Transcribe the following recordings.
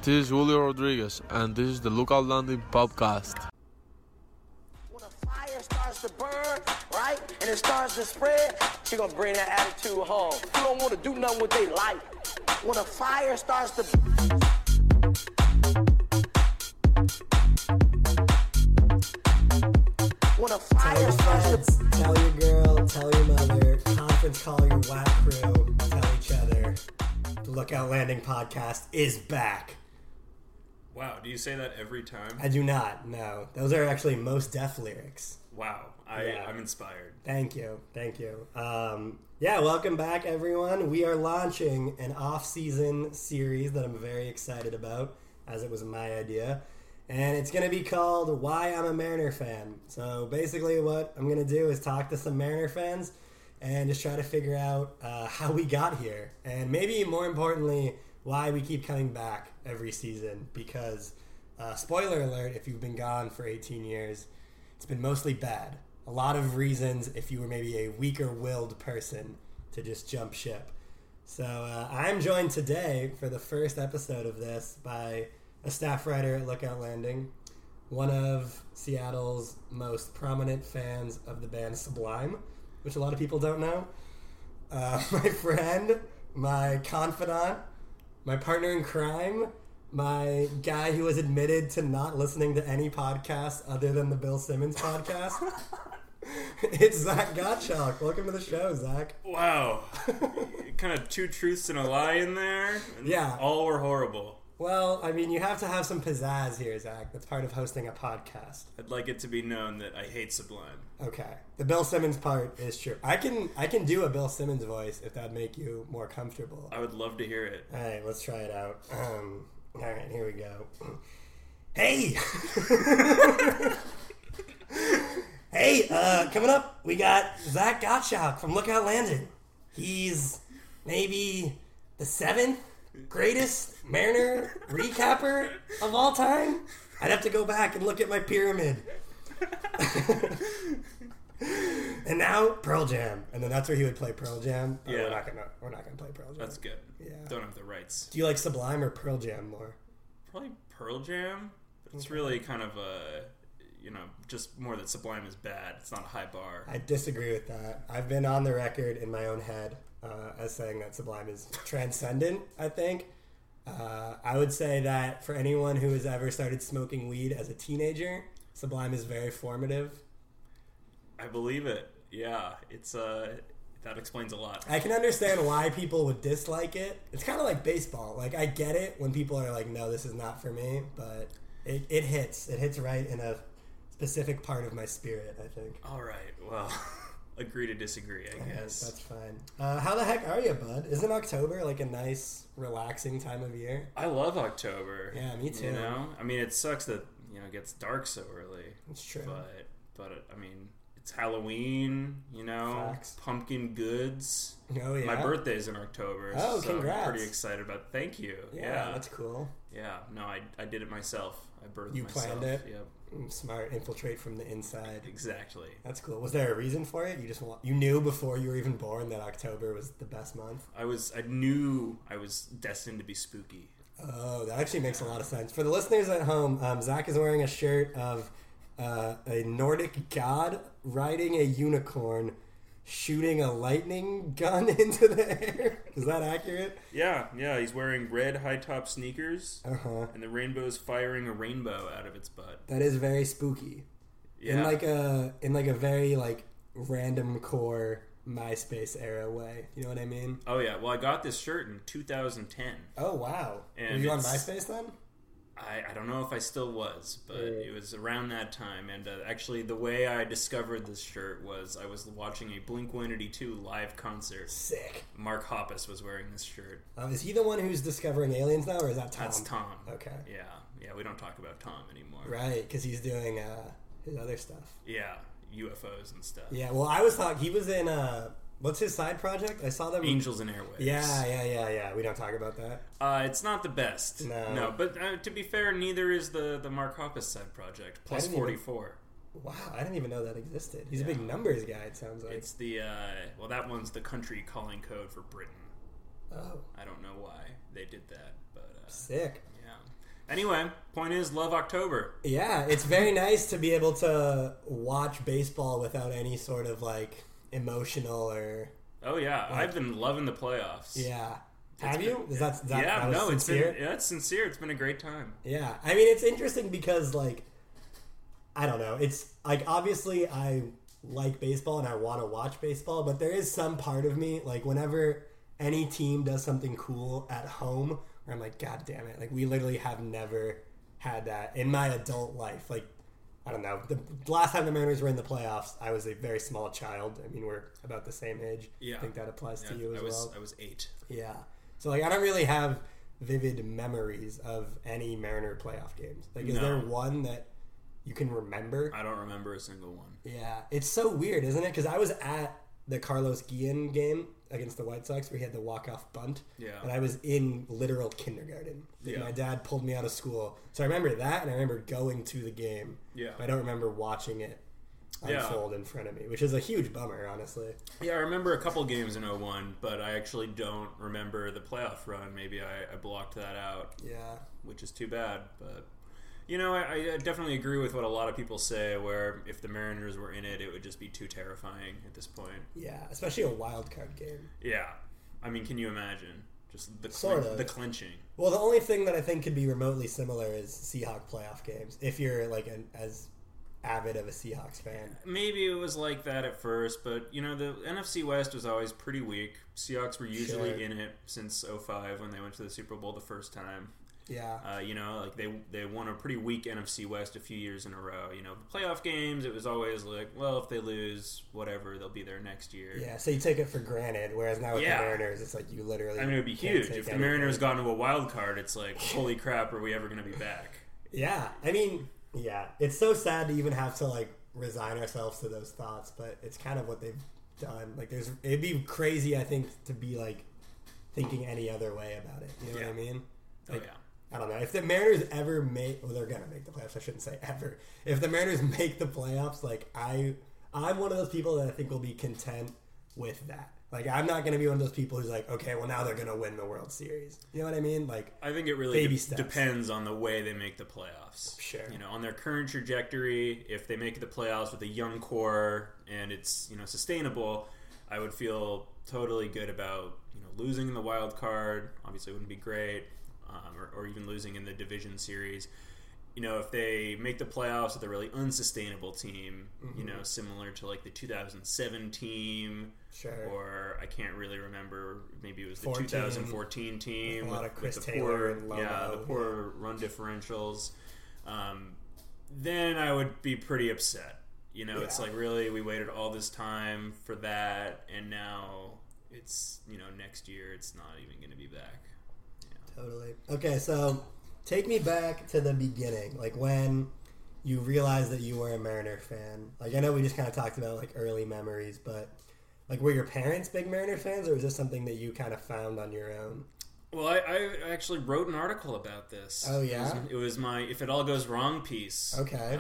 This is Julio Rodriguez, and this is the Lookout Landing podcast. When a fire starts to burn, right, and it starts to spread, she gonna bring that attitude home. You don't want to do nothing with their life. When a fire starts to when a fire starts to tell your girl, tell your mother, conference call your whack crew, tell each other. The Lookout Landing podcast is back. Wow, do you say that every time? I do not, no. Those are actually Mos Def lyrics. Wow, I'm inspired. Thank you. Welcome back, everyone. We are launching an off-season series that I'm very excited about, as it was my idea. And it's going to be called Why I'm a Mariner Fan. So basically what I'm going to do is talk to some Mariner fans and just try to figure out how we got here. And maybe more importantly, why we keep coming back every season. Because, spoiler alert, if you've been gone for 18 years, it's been mostly bad. A lot of reasons if you were maybe a weaker-willed person to just jump ship. So I'm joined today for the first episode of this by a staff writer at Lookout Landing, one of Seattle's most prominent fans of the band Sublime, which a lot of people don't know. My friend, my confidant, my partner in crime, my guy who has admitted to not listening to any podcast other than the Bill Simmons podcast. It's Zach Gottschalk. Welcome to the show, Zach. Wow. Kind of two truths and a lie in there. And yeah. All were horrible. Well, I mean, you have to have some pizzazz here, Zach. That's part of hosting a podcast. I'd like it to be known that I hate Sublime. Okay. The Bill Simmons part is true. I can do a Bill Simmons voice if that'd make you more comfortable. I would love to hear it. All right, let's try it out. All right, here we go. Hey! Hey, coming up, we got Zach Gottschalk from Lookout Landing. He's maybe the 7th greatest Mariner recapper of all time. I'd have to go back and look at my pyramid. And now Pearl Jam, and then that's where he would play Pearl Jam. Yeah, we're not gonna play Pearl Jam. That's good. Yeah, don't have the rights. Do you like Sublime or Pearl Jam more? Probably Pearl Jam. But it's really kind of just more that Sublime is bad. It's not a high bar. I disagree with that. I've been on the record in my own head as saying that Sublime is transcendent, I think. I would say that for anyone who has ever started smoking weed as a teenager, Sublime is very formative. I believe it. Yeah, it's that explains a lot. I can understand why people would dislike it. It's kind of like baseball. Like, I get it when people are like, no, this is not for me, but it hits. It hits right in a specific part of my spirit, I think. All right, well, agree to disagree, I guess. That's fine. How the heck are you, bud? Isn't October like a nice, relaxing time of year? I love October. Yeah, me too. You know? I mean, it sucks that, it gets dark so early. It's true. But I mean, it's Halloween, Facts. Pumpkin goods. Oh, yeah. My birthday's in October. Oh, so congrats. I'm pretty excited about it. Thank you. Yeah, that's cool. Yeah, no, I did it myself. I birthed You myself. planned it? Yep. Smart, infiltrate from the inside. Exactly. That's cool. Was there a reason for it? You knew before you were even born that October was the best month? I knew I was destined to be spooky. Oh, that actually makes a lot of sense. For the listeners at home, Zach is wearing a shirt of a Nordic god riding a unicorn, shooting a lightning gun into the air. Is that accurate? Yeah. He's wearing red high-top sneakers, Uh-huh. and the rainbow's firing a rainbow out of its butt. That is very spooky. Yeah. In like a very like random core MySpace era way. You know what I mean? Oh yeah. Well, I got this shirt in 2010. Oh wow. And were you on MySpace then? I don't know if I still was, but it was around that time. And actually, the way I discovered this shirt was I was watching a Blink-182 live concert. Sick. Mark Hoppus was wearing this shirt. Is he the one who's discovering aliens now, or is that Tom? That's Tom. Okay. Yeah, we don't talk about Tom anymore. Right, because he's doing his other stuff. Yeah, UFOs and stuff. Yeah, well, I was talking, he was in, what's his side project? I saw them. Angels and Airwaves. Yeah. We don't talk about that. It's not the best. No. But to be fair, neither is the Mark Hoppus side project. Plus 44. Wow, I didn't even know that existed. He's a big numbers guy, it sounds like. It's the, that one's the country calling code for Britain. Oh. I don't know why they did that, but... Sick. Yeah. Anyway, point is, love October. Yeah, it's very nice to be able to watch baseball without any sort of like emotional or. Oh yeah, I've been loving the playoffs. Yeah. Have you? Is that yeah, that was no, sincere? it's sincere. It's been a great time. Yeah, I mean, it's interesting because, like, I don't know. It's, like, obviously I like baseball and I want to watch baseball, but there is some part of me, like, whenever any team does something cool at home, where I'm like, God damn it. Like, we literally have never had that in my adult life. Like, I don't know. The last time the Mariners were in the playoffs, I was a very small child. I mean, we're about the same age. Yeah. I think that applies to you as well. I was 8. Yeah. So, like, I don't really have vivid memories of any Mariner playoff games. Like, is there one that you can remember? I don't remember a single one. Yeah. It's so weird, isn't it? Because I was at the Carlos Guillen game against the White Sox where he had the walk-off bunt. Yeah. And I was in literal kindergarten. Like, my dad pulled me out of school. So I remember that, and I remember going to the game. Yeah. But I don't remember watching it unfold in front of me, which is a huge bummer, honestly. Yeah, I remember a couple games in 01, but I actually don't remember the playoff run. Maybe I blocked that out. Yeah. Which is too bad, but... You know, I definitely agree with what a lot of people say, where if the Mariners were in it, it would just be too terrifying at this point. Yeah, especially a wild card game. Yeah. I mean, can you imagine? Just the the clinching. Well, the only thing that I think could be remotely similar is Seahawk playoff games, if you're like as avid of a Seahawks fan. Maybe it was like that at first, but, you know, the NFC West was always pretty weak. Seahawks were usually in it since 05 when they went to the Super Bowl the first time. Yeah. You know, like they won a pretty weak NFC West a few years in a row. You know, the playoff games, it was always like, well, if they lose, whatever, they'll be there next year. Yeah, so you take it for granted, whereas now with the Mariners, it's like you literally... I mean, it would be huge. If the Mariners got into a wild card, it's like, holy crap, are we ever going to be back? Yeah, I mean, yeah. It's so sad to even have to, like, resign ourselves to those thoughts, but it's kind of what they've done. Like, it'd be crazy, I think, to be, like, thinking any other way about it. You know what I mean? Like, oh, yeah. I don't know. If the Mariners ever make... Well, they're going to make the playoffs. I shouldn't say ever. If the Mariners make the playoffs, like, I'm one of those people that I think will be content with that. Like, I'm not going to be one of those people who's like, okay, well, now they're going to win the World Series. You know what I mean? Like, I think it really depends on the way they make the playoffs. Sure. You know, on their current trajectory, if they make the playoffs with a young core and it's, you know, sustainable, I would feel totally good about, you know, losing in the wild card. Obviously, it wouldn't be great. Or even losing in the division series. You know, if they make the playoffs with a really unsustainable team, you know, similar to like the 2007 team, or I can't really remember, maybe it was the 2014 team with a lot of Chris the Taylor and Lomo, the poor run differentials. Then I would be pretty upset. You know, it's like, really, we waited all this time for that, and now it's, you know, next year it's not even going to be back. Totally. Okay, so take me back to the beginning, like when you realized that you were a Mariner fan. Like, I know we just kind of talked about like early memories, but like, were your parents big Mariner fans, or was this something that you kind of found on your own? Well, I actually wrote an article about this. Oh yeah, it was my "If It All Goes Wrong" piece. Okay.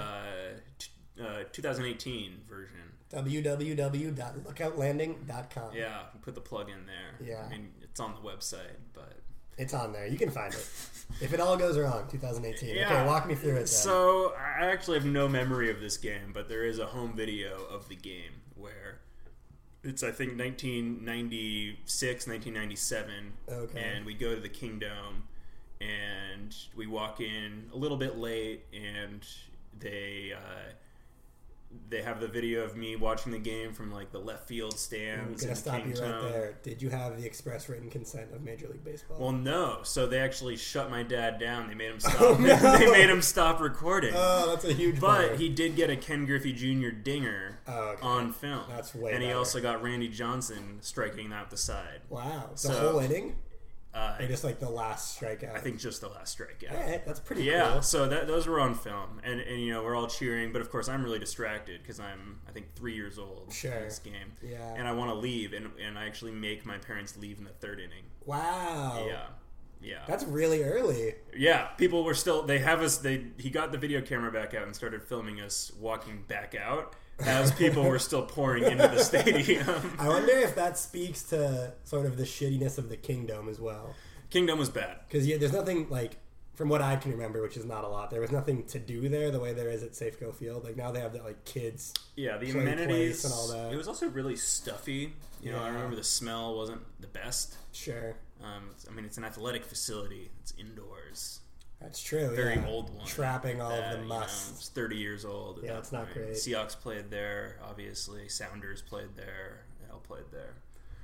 2018 version. www.lookoutlanding.com. Yeah, put the plug in there. Yeah, I mean, it's on the website, but. It's on there. You can find it. If It All Goes Wrong, 2018. Yeah. Okay, walk me through it then. So, I actually have no memory of this game, but there is a home video of the game where it's, I think, 1996, 1997. Okay. And we go to the Kingdome, and we walk in a little bit late, and they have the video of me watching the game from like the left field stands. I'm gonna stop you right there. Did you have the express written consent of Major League Baseball? Well, no. So they actually shut my dad down. They made him stop. Oh, no. They made him stop recording. Oh, that's a huge. But he did get a Ken Griffey Jr. dinger on film. That's way. And he better. also got Randy Johnson striking out the side. Wow, the whole inning. Or just like the last strikeout? I think just the last strikeout. Yeah, that's pretty cool. Yeah, so those were on film. And, you know, we're all cheering. But, of course, I'm really distracted because I'm, I think, 3 years old in this game. Yeah. And I want to leave. And I actually make my parents leave in the third inning. Wow. Yeah. Yeah. That's really early. Yeah. People were still... They have us... He got the video camera back out and started filming us walking back out as people were still pouring into the stadium. I wonder if that speaks to sort of the shittiness of the Kingdome as well. Kingdome was bad. Because there's nothing like from what I can remember, which is not a lot, there was nothing to do there the way there is at Safeco Field. Like now they have that like kids Yeah, the play amenities place and all that. It was also really stuffy. You know, I Yeah. remember the smell wasn't the best. Sure, I mean, it's an athletic facility. It's indoors. that's true. Very yeah. old one. Trapping all of that, the you know, musts. it's 30 years old. At Yeah, that it's not point. great. Seahawks played there, obviously. Sounders played there. They all played there.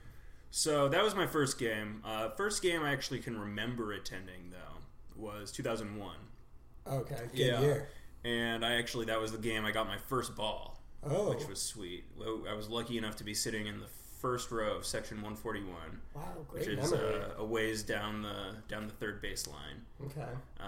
So that was my first game. First game I actually can remember attending, though, was 2001. Okay, good Yeah. year. And that was the game I got my first ball, Oh, which was sweet. I was lucky enough to be sitting in the first row of section 141, wow, which great is memory. a ways down the third base line. Okay,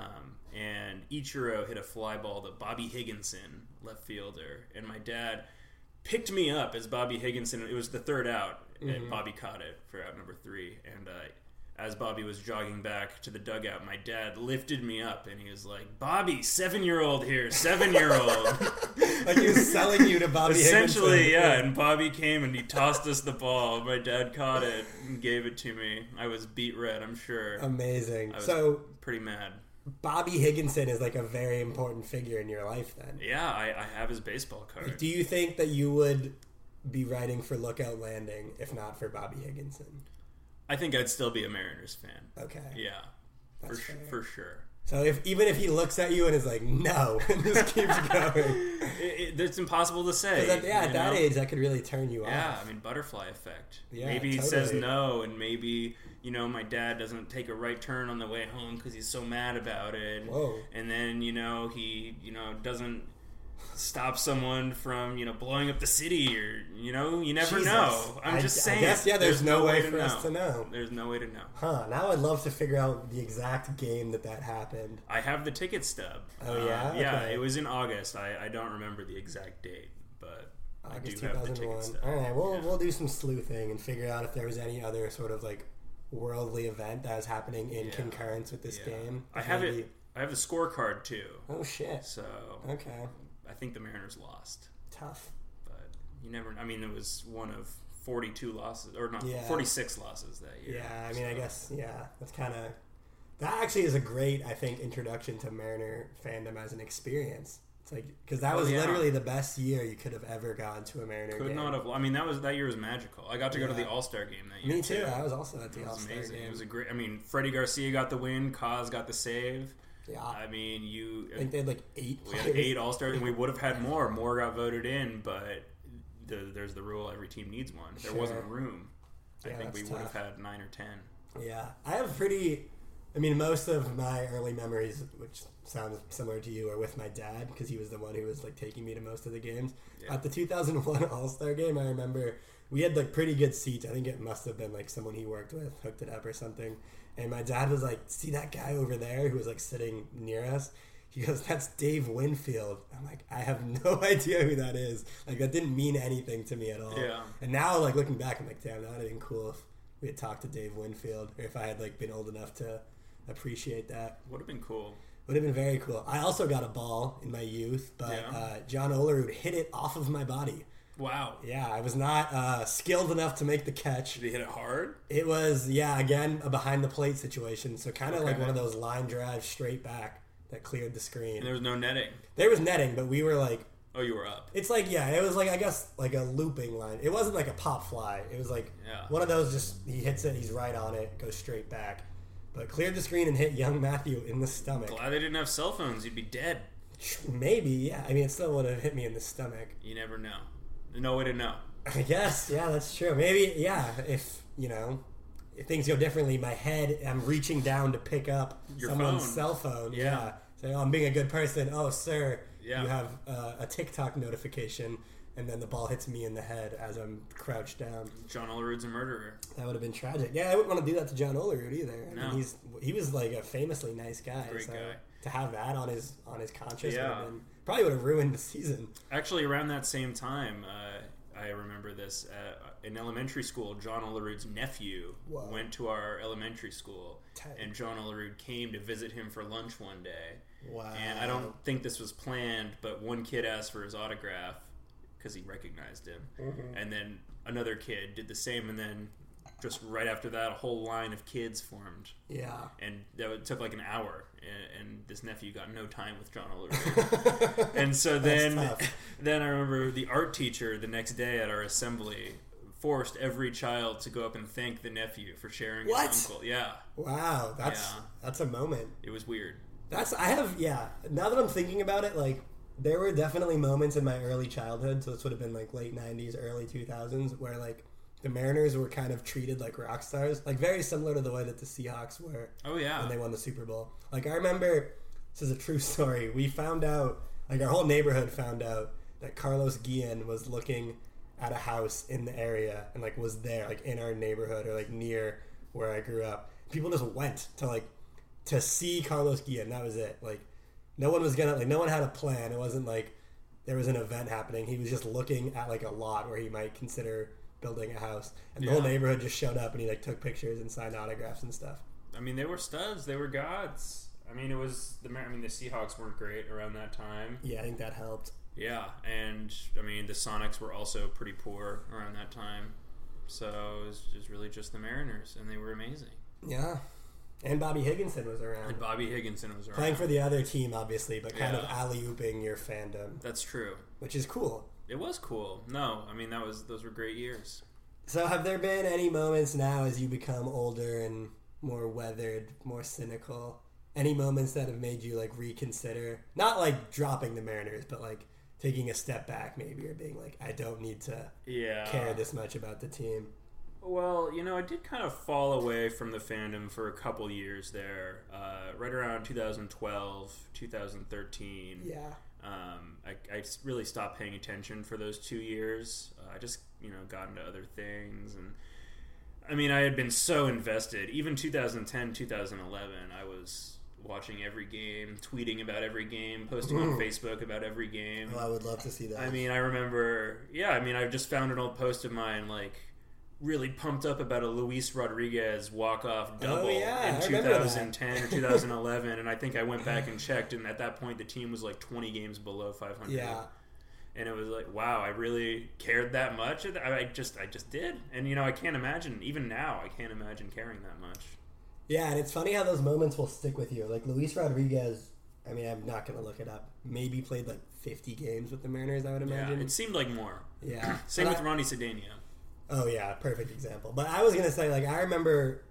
And Ichiro hit a fly ball to Bobby Higginson, left fielder, and my dad picked me up as Bobby Higginson. It was the third out, and Bobby caught it for out number 3. And as Bobby was jogging back to the dugout, my dad lifted me up, and he was like, "Bobby, 7-year-old here, 7-year-old." like he was selling you to Bobby Essentially, Higginson. yeah. And Bobby came and he tossed us the ball. My dad caught it and gave it to me. I was beet red, I'm sure. Amazing. I was So pretty mad. Bobby Higginson is like a very important figure in your life then. Yeah, I have his baseball card. Do you think that you would be writing for Lookout Landing if not for Bobby Higginson? I think I'd still be a Mariners fan. Okay. Yeah, That's fair. for sure. So even if he looks at you and is like, no, and just keeps going. It's impossible to say. 'Cause at you that know? age, that could really turn you Yeah, off. I mean, butterfly effect. Yeah, Maybe he totally. says no, and maybe, my dad doesn't take a right turn on the way home because he's so mad about it. Whoa. And then, he, doesn't stop someone from, blowing up the city or, you never Jesus. know. I'm just saying. I guess, yeah, there's no way for us to know. There's no way to know. Huh, now I'd love to figure out the exact game that happened. I have the ticket stub. Oh, yeah? Yeah, Okay. it was in August. I don't remember the exact date, but August I do have the ticket 2001. stub. All right, we'll do some sleuthing and figure out if there was any other sort of like worldly event that was happening in concurrence with this game. I have Maybe- it. I have the scorecard too. Oh shit. So Okay. I think the Mariners lost, Tough. but you never. I mean, it was one of 42 losses, or not, Yeah. 46 losses that year. Yeah, I mean, I guess, yeah, that's kind of... That actually is a great, I think, introduction to Mariner fandom as an experience. It's like, because that was literally the best year you could have ever gone to a Mariner Could game. not have. I mean, that year was magical. I got to go to the All-Star game that year. Me too. I was also at the It was All-Star amazing. game. It was a great. I mean, Freddie Garcia got the win. Kaz got the save. Yeah. I mean, I think they had like 8 We players. had 8 All-Stars, and we would have had more. More got voted in, but there's the rule: every team needs one. There Sure. wasn't room. I Yeah, think we that's would have tough. had 9 or 10. Yeah. I have pretty... I mean, most of my early memories, which sounds similar to you, are with my dad, because he was the one who was like taking me to most of the games. Yeah. At the 2001 All-Star game, I remember we had like pretty good seats. I think it must have been like someone he worked with hooked it up or something. And my dad was like, "See that guy over there who was like sitting near us?" He goes, "That's Dave Winfield." I'm like, I have no idea who that is. Like, that didn't mean anything to me at all. Yeah. And now, like, looking back, I'm like, damn, that would have been cool if we had talked to Dave Winfield, or if I had like been old enough to appreciate that. Would have been cool. Would have been very cool. I also got a ball in my youth, but Yeah. John Olerud hit it off of my body. Wow. Yeah, I was not skilled enough to make the catch. Did he hit it hard? It was, again, a behind the plate situation. So kind of like Okay. one of those line drives straight back that cleared the screen. And there was no netting. There was netting, but we were like, Oh, you were up. it's like, it was like, I guess, like a looping line. It wasn't like a pop fly. It was like Yeah. one of those, just he hits it, he's right on it, goes straight back. But cleared the screen and hit young Matthew in the stomach. Glad they didn't have cell phones. You'd be dead. Maybe, yeah. I mean, it still would have hit me in the stomach. You never know. No way to know. I guess, yeah, that's true. Maybe, if, if things go differently, my head, I'm reaching down to pick up Your someone's phone. cell phone. Yeah. Say, I'm being a good person. Oh, sir, Yeah. you have a TikTok notification. And then the ball hits me in the head as I'm crouched down. John Olerud's a murderer. That would have been tragic. Yeah, I wouldn't want to do that to John Olerud either. I No. mean, he was like a famously nice guy. Great so guy. to have that on his conscience Yeah. would have been, probably would have ruined the season. Actually, around that same time, I remember this. In elementary school, John Olerud's nephew Whoa. went to our elementary school, Tight. and John Olerud came to visit him for lunch one day. Wow. And I don't think this was planned, but one kid asked for his autograph because he recognized him. Mm-hmm. And then another kid did the same, and then just right after that, a whole line of kids formed. Yeah. And that took like an hour, and this nephew got no time with John Oliver. And so then I remember the art teacher the next day at our assembly forced every child to go up and thank the nephew for sharing his uncle. Yeah. Wow, that's a moment. It was weird. Now that I'm thinking about it, like, there were definitely moments in my early childhood, so this would have been like late 90s, early 2000s, where like the Mariners were kind of treated like rock stars, like very similar to the way that the Seahawks were when they won the Super Bowl. Like, I remember, this is a true story, we found out, like our whole neighborhood found out that Carlos Guillen was looking at a house in the area and like was there, like in our neighborhood or like near where I grew up. People just went to see Carlos Guillen. That was it. Like, no one had a plan. It wasn't like there was an event happening. He was just looking at like a lot where he might consider building a house, and the whole neighborhood just showed up and he like took pictures and signed autographs and stuff. I mean, they were studs. They were gods. I mean, the Seahawks weren't great around that time. Yeah, I think that helped. Yeah, and I mean, the Sonics were also pretty poor around that time. So it was really just the Mariners, and they were amazing. Yeah. And Bobby Higginson was around. Playing for the other team, obviously, but kind of alley-ooping your fandom. That's true. Which is cool. It was cool. No, I mean, those were great years. So have there been any moments now as you become older and more weathered, more cynical, any moments that have made you, like, reconsider? Not, like, dropping the Mariners, but, like, taking a step back maybe, or being like, I don't need to care this much about the team. Well, I did kind of fall away from the fandom for a couple years there. Right around 2012, 2013. Yeah. I really stopped paying attention for those 2 years. I just, got into other things. And I mean, I had been so invested. Even 2010, 2011, I was watching every game, tweeting about every game, posting on Facebook about every game. Oh, I would love to see that. I mean, I remember, I just found an old post of mine, like, really pumped up about a Luis Rodriguez walk-off double in 2010 or 2011, and I think I went back and checked, and at that point the team was like 20 games below 500. Yeah. And it was like, wow, I really cared that much. I just did. And, I can't imagine, even now, I can't imagine caring that much. Yeah, and it's funny how those moments will stick with you. Like, Luis Rodriguez, I mean, I'm not going to look it up, maybe played like 50 games with the Mariners, I would imagine. Yeah, it seemed like more. Yeah. Same with Ronnie Cedeno. Oh, yeah, perfect example. But I was going to say, like, I remember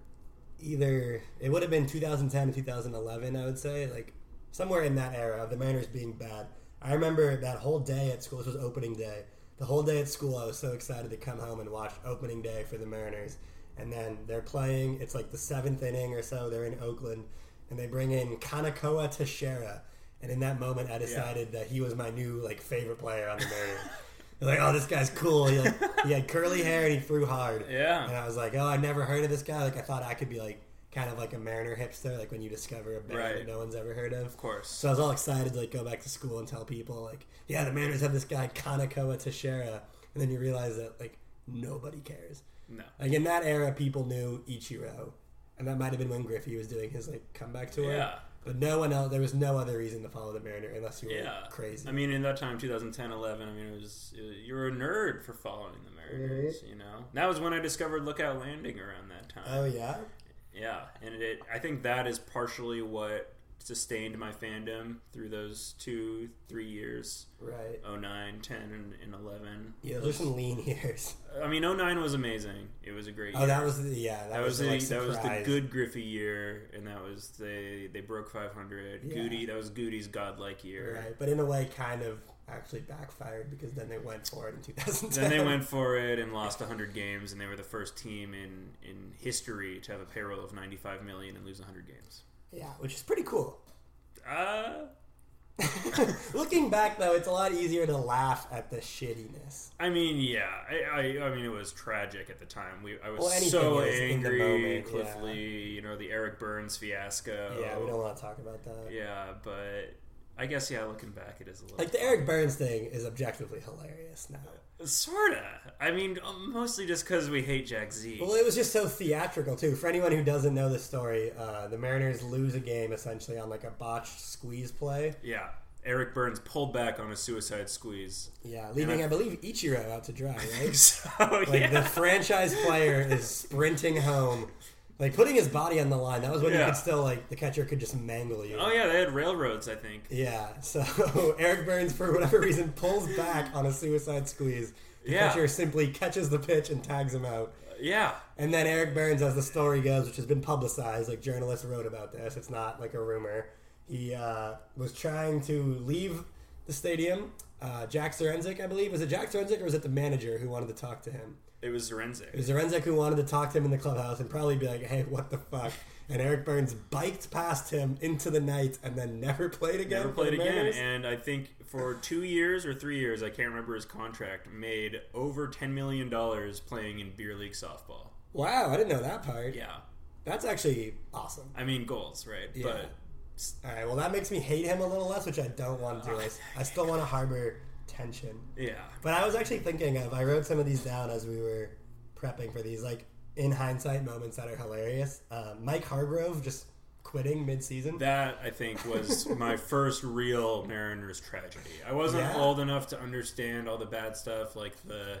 it would have been 2010 to 2011, I would say, like, somewhere in that era of the Mariners being bad. I remember that whole day at school. This was opening day. The whole day at school, I was so excited to come home and watch opening day for the Mariners. And then they're playing, it's like the 7th inning or so, they're in Oakland, and they bring in Kaneko Teixeira. And in that moment, I decided that he was my new, like, favorite player on the Mariners. Like, oh, this guy's cool. He had curly hair and he threw hard. Yeah. And I was like, oh, I never heard of this guy. Like, I thought I could be like kind of like a Mariner hipster, like when you discover a band that no one's ever heard of. Of course. So I was all excited to like go back to school and tell people like, yeah, the Mariners have this guy Kaneko Teixeira, and then you realize that like nobody cares. No. Like in that era, people knew Ichiro, and that might have been when Griffey was doing his like comeback tour. Yeah. But no one else. There was no other reason to follow the Mariner unless you were crazy. I mean, in that time, 2010, 11. I mean, you were a nerd for following the Mariners. Mm-hmm. You know, that was when I discovered Lookout Landing around that time. Oh yeah. Yeah, and I think that is partially what sustained my fandom through those 2-3 years. Right. 09, 10, and 11. Yeah, those are some lean years. I mean, 09 was amazing. It was a great year. Oh, that was the good Griffey year, and that was they broke 500. Yeah. Goody, that was Goody's godlike year. Right, but in a way, kind of actually backfired because then they went for it in 2010. Then they went for it and lost 100 games, and they were the first team in history to have a payroll of $95 million and lose 100 games. Yeah, which is pretty cool. Uh, Looking back, though, it's a lot easier to laugh at the shittiness. I mean, yeah. I mean, it was tragic at the time. I was anything so is in the angry. moment, Cliff yeah. Lee, the Eric Burns fiasco. Yeah, we don't want to talk about that. Yeah, but I guess, looking back, it is a little... Like, the Eric Burns thing is objectively hilarious now. Sorta. I mean, mostly just because we hate Jack Z. Well, it was just so theatrical, too. For anyone who doesn't know the story, the Mariners lose a game, essentially, on, like, a botched squeeze play. Yeah. Eric Burns pulled back on a suicide squeeze. Yeah, leaving, I believe, Ichiro out to dry, right? So, The franchise player is sprinting home, like putting his body on the line. That was when you could still, like, the catcher could just mangle you. Oh, yeah, they had railroads, I think. Yeah, so Eric Burns, for whatever reason, pulls back on a suicide squeeze. The catcher simply catches the pitch and tags him out. Yeah. And then Eric Burns, as the story goes, which has been publicized, like journalists wrote about this, it's not like a rumor. He was trying to leave the stadium. Jack Zarenzik, I believe. Was it Jack Zarenzik or was it the manager who wanted to talk to him? It was Zarenzik. It was Zarenzik who wanted to talk to him in the clubhouse and probably be like, hey, what the fuck? And Eric Burns biked past him into the night and then never played again. Never played again. And I think for 2 years or 3 years, I can't remember his contract, made over $10 million playing in beer league softball. Wow, I didn't know that part. Yeah. That's actually awesome. I mean, goals, right? Yeah. But all right, well, that makes me hate him a little less, which I don't want to do. I still want to harbor tension. yeah. But I was actually thinking of, I wrote some of these down as we were prepping for these, like, in hindsight moments that are hilarious. Mike Hargrove just quitting mid-season. That, I think, was my first real Mariners tragedy. I wasn't old enough to understand all the bad stuff, like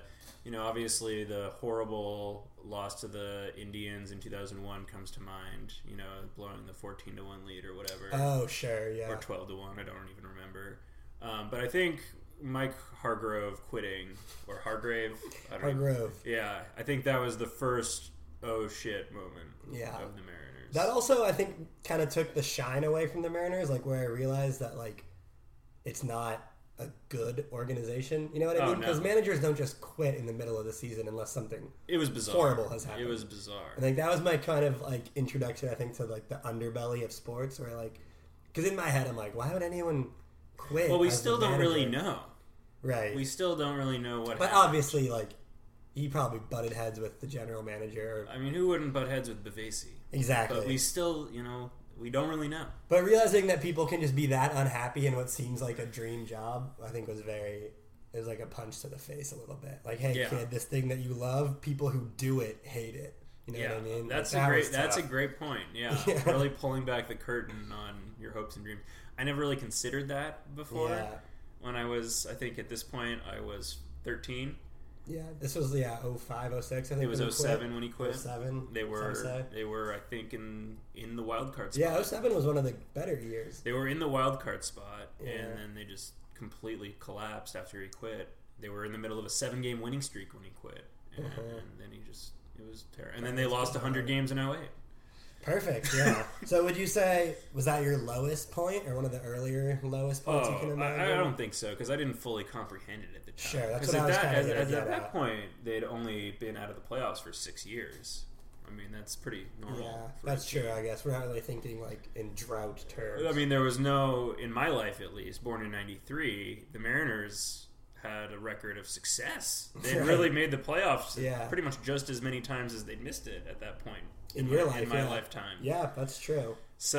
obviously the horrible loss to the Indians in 2001 comes to mind, blowing the 14-1 lead or whatever. Oh, sure, yeah. Or 12-1, I don't even remember. But I think Mike Hargrove quitting, or Hargrave. I don't know. Hargrove. Yeah, I think that was the first oh shit moment of the Mariners. That also, I think, kind of took the shine away from the Mariners, like where I realized that, like, it's not a good organization. You know what I mean? Because managers don't just quit in the middle of the season unless something horrible has happened. It was bizarre. I think that was my kind of, like, introduction, I think, to, like, the underbelly of sports, where, like, because in my head, I'm like, why would anyone quit? Well, we still don't really know. Right. We still don't really know what happened. But obviously, like, he probably butted heads with the general manager. I mean, who wouldn't butt heads with Bavasi? Exactly. But we still, we don't really know. But realizing that people can just be that unhappy in what seems like a dream job, I think it was like a punch to the face a little bit. Like, hey, kid, this thing that you love, people who do it hate it. You know what I mean? That's a great point. Yeah. Really pulling back the curtain on your hopes and dreams. I never really considered that before. Yeah. When I think at this point, I was 13. Yeah, this was 05, 06. I think it was 07 when he quit. 07. They were I think in the wild card spot. Yeah, 07 was one of the better years. They were in the wild card spot, and then they just completely collapsed after he quit. They were in the middle of a 7-game winning streak when he quit, and then it was terrible. And then they lost 100 games in 08. Perfect, yeah. So would you say, was that your lowest point, or one of the earlier lowest points you can imagine? I don't think so, because I didn't fully comprehend it at the time. Sure, that's what I was kind of at that point, they'd only been out of the playoffs for 6 years. I mean, that's pretty normal. Yeah, that's true, I guess. We're not really thinking, like, in drought terms. I mean, there was no, in my life at least, born in 93, the Mariners had a record of success. They really made the playoffs pretty much just as many times as they'd missed it at that point. In my lifetime. Yeah, that's true.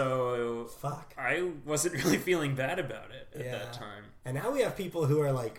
So, I wasn't really feeling bad about it at that time. And now we have people who are like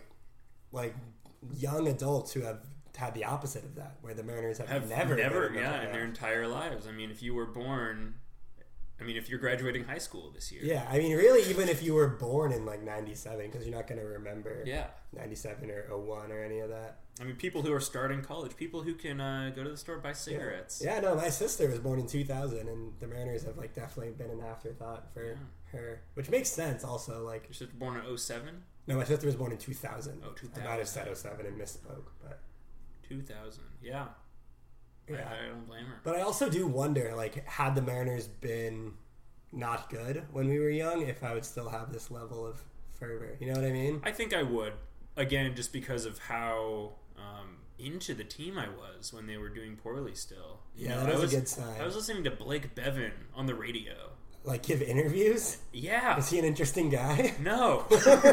young adults who have had the opposite of that, where the Mariners have never in their entire lives. I mean, if you were born, if you're graduating high school this year. Yeah, I mean, really, even if you were born in, like, 97, because you're not going to remember 97 or 01 or any of that. I mean, people who are starting college, people who can go to the store, buy cigarettes. Yeah, no, my sister was born in 2000, and the Mariners have, like, definitely been an afterthought for her. Which makes sense, also, like... Your sister born in 07? No, my sister was born in 2000. Oh, 2000. I might have said 07 and misspoke, but... 2000, yeah. I don't blame her. But I also do wonder, like, had the Mariners been not good when we were young, if I would still have this level of fervor. You know what I mean? I think I would. Again, just because of how into the team I was when they were doing poorly still. That was a good sign. I was listening to Blake Bevan on the radio. Like, give interviews? Yeah. Is he an interesting guy? No.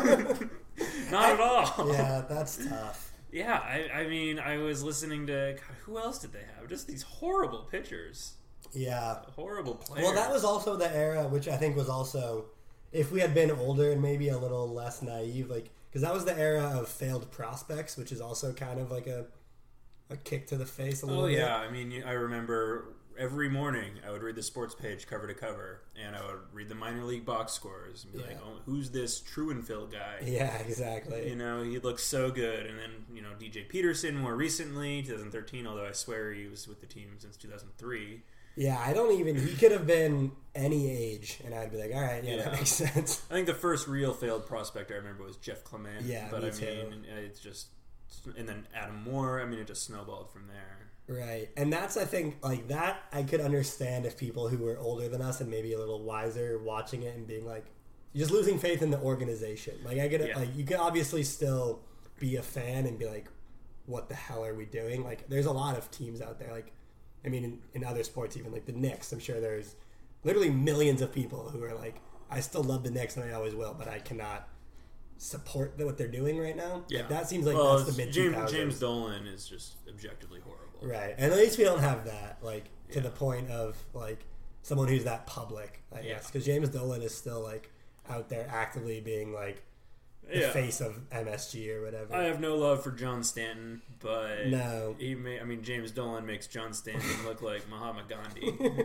Not at all. Yeah, that's tough. Yeah, I mean, I was listening to... God, who else did they have? Just these horrible pitchers. Yeah. Horrible players. Well, that was also the era, which I think was also... If we had been older and maybe a little less naive, like... Because that was the era of failed prospects, which is also kind of like a kick to the face a little bit. Oh, yeah. I mean, I remember every morning I would read the sports page cover to cover, and I would read the minor league box scores and be like, oh, who's this Truenfield guy? Yeah, exactly. You know, he looks so good. And then, you know, DJ Peterson more recently, 2013, although I swear he was with the team since 2003. Yeah, he could have been any age, and I'd be like, all right, that makes sense. I think the first real failed prospect I remember was Jeff Clement. Yeah, but me I too. mean, it's just, and then Adam Moore, I mean, it just snowballed from there. Right. And that's, I think, like, that I could understand if people who were older than us and maybe a little wiser watching it and being like, just losing faith in the organization. Like, I get it. Like, you can obviously still be a fan and be like, what the hell are we doing? Like, there's a lot of teams out there. Like, I mean, in other sports, even like the Knicks, I'm sure there's literally millions of people who are like, I still love the Knicks and I always will, but I cannot support what they're doing right now. Yeah. Like, that seems like that's the mid-2000s. James Dolan is just objectively horrible. Right. And at least we don't have that, like, to the point of, like, someone who's that public, I guess. Because James Dolan is still, like, out there actively being, like, the face of MSG or whatever. I have no love for John Stanton, but no. James Dolan makes John Stanton look like Mahatma Gandhi.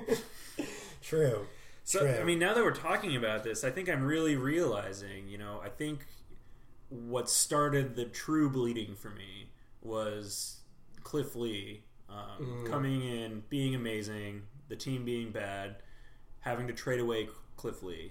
True. So, True. I mean, now that we're talking about this, I think I'm really realizing, you know, I think what started the true bleeding for me was Cliff Lee coming in, being amazing, the team being bad, having to trade away Cliff Lee,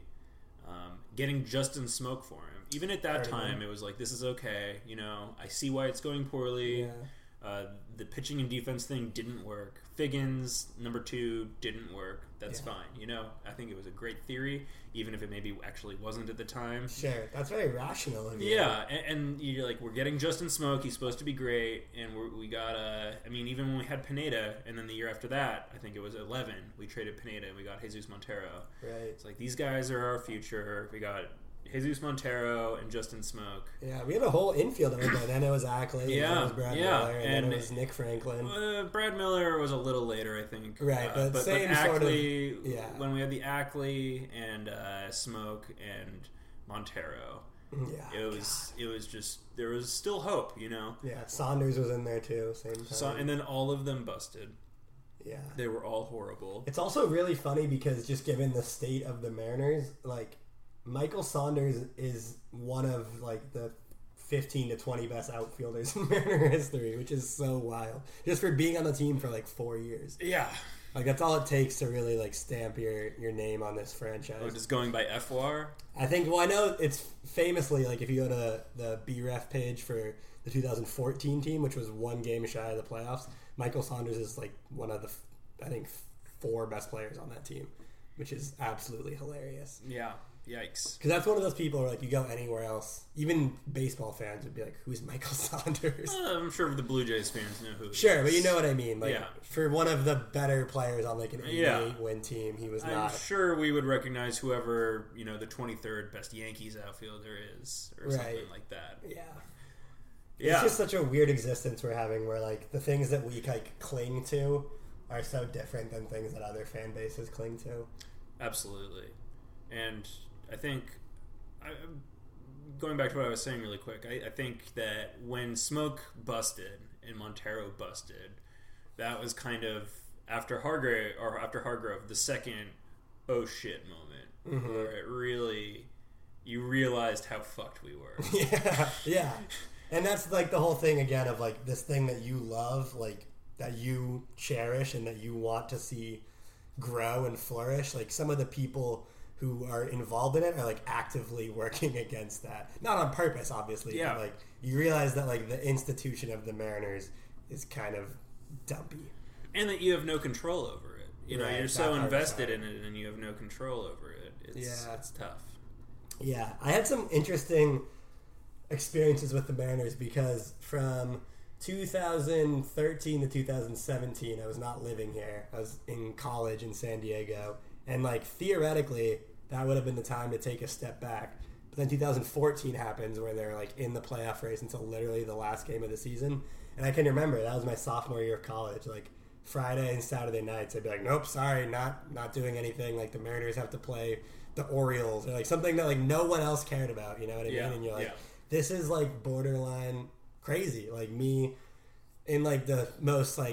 getting Justin Smoke for him. Even at that time, it was like, this is okay. You know, I see why it's going poorly. Yeah. The pitching and defense thing didn't work. Figgins, number 2, didn't work. That's fine. You know, I think it was a great theory, even if it maybe actually wasn't at the time. Sure. That's very rational of you. Yeah, and you're like, we're getting Justin Smoke. He's supposed to be great. And we got, I mean, even when we had Pineda, and then the year after that, I think it was 11, we traded Pineda and we got Jesus Montero. Right. It's like, these guys are our future. We got Jesus Montero and Justin Smoke. Yeah, we had a whole infield of it. Then it was Ackley, then it was Brad Miller, and then it was Nick Franklin. Brad Miller was a little later, I think. Right, but same Ackley, sort of, yeah. When we had the Ackley and Smoke and Montero, it was just, there was still hope, you know? Yeah, Saunders was in there too, same time. And then all of them busted. Yeah. They were all horrible. It's also really funny because just given the state of the Mariners, like, Michael Saunders is one of, like, the 15 to 20 best outfielders in Mariner history, which is so wild. Just for being on the team for, like, 4 years. Yeah. Like, that's all it takes to really, like, stamp your name on this franchise. Oh, just going by FWAR? I think, well, I know it's famously, like, if you go to the BREF page for the 2014 team, which was one game shy of the playoffs, Michael Saunders is, like, one of the, I think, 4 best players on that team, which is absolutely hilarious. Yeah. Yikes. Because that's one of those people where, like, you go anywhere else, even baseball fans would be like, who's Michael Saunders? I'm sure the Blue Jays fans know who he Sure, is. but you know what I mean. Like, for one of the better players on, like, an 88-win team, he was not. I'm sure we would recognize whoever, you know, the 23rd best Yankees outfielder is, or something like that. Yeah. Yeah. It's just such a weird existence we're having where, like, the things that we, like, cling to are so different than things that other fan bases cling to. Absolutely. And I think, going back to what I was saying really quick, I think that when Smoke busted and Montero busted, that was kind of, after Hargrove, the second oh shit moment, where it really, you realized how fucked we were. Yeah. And that's, like, the whole thing, again, of, like, this thing that you love, like, that you cherish and that you want to see grow and flourish. Like, some of the people who are involved in it are, like, actively working against that. Not on purpose, obviously. Yeah. But, like, you realize that, like, the institution of the Mariners is kind of dumpy. And that you have no control over it. You know, Right, you're so that part's invested hard. in it and you have no control over it. It's tough. Yeah. I had some interesting experiences with the Mariners because from 2013 to 2017, I was not living here. I was in college in San Diego. And, like, theoretically, that would have been the time to take a step back. But then 2014 happens where they're, like, in the playoff race until literally the last game of the season. And I can remember, that was my sophomore year of college. Like, Friday and Saturday nights, I'd be like, nope, sorry, not doing anything. Like, the Mariners have to play the Orioles. Or, like, something that, like, no one else cared about. You know what I mean? And you're like, this is, like, borderline crazy. Like, me in, like, the most, like,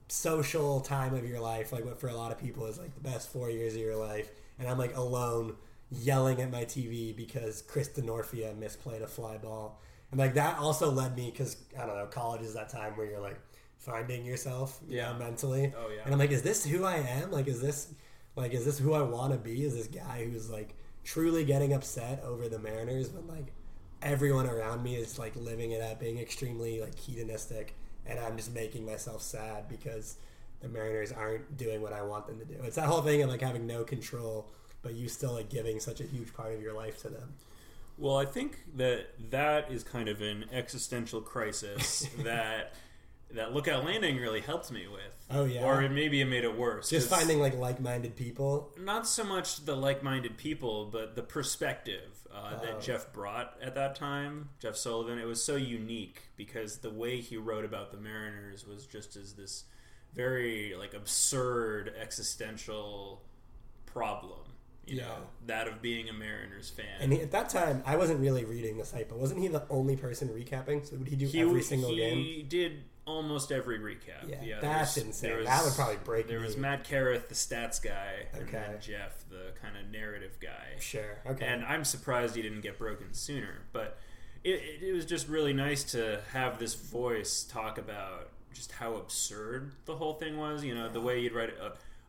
social time of your life, like what for a lot of people is like the best 4 years of your life, and I'm like alone yelling at my TV because Chris Denorfia misplayed a fly ball. And like that also led me, because I don't know, college is that time where you're like finding yourself, you know, mentally. Oh yeah. And I'm like, is this who I am? Like, is this who I want to be? Is this guy who's like truly getting upset over the Mariners when like everyone around me is like living it up, being extremely like hedonistic, and I'm just making myself sad because the Mariners aren't doing what I want them to do. It's that whole thing of like having no control, but you still like giving such a huge part of your life to them. Well, I think that is kind of an existential crisis that Lookout Landing really helped me with. Oh, yeah. Or maybe it made it worse. Just finding like-minded people. Not so much the like-minded people, but the perspective that Jeff brought at that time, Jeff Sullivan. It was so unique because the way he wrote about the Mariners was just as this very like absurd existential problem. You know, that of being a Mariners fan. And at that time, I wasn't really reading the site, but wasn't he the only person recapping? So would he do every single game? He did almost every recap. Yeah, that's insane. That would probably break me. There was Matt Carruth, the stats guy, and Okay. then Jeff, the kind of narrative guy. Sure, okay. And I'm surprised he didn't get broken sooner. But it was just really nice to have this voice talk about just how absurd the whole thing was. You know, the way you'd write it,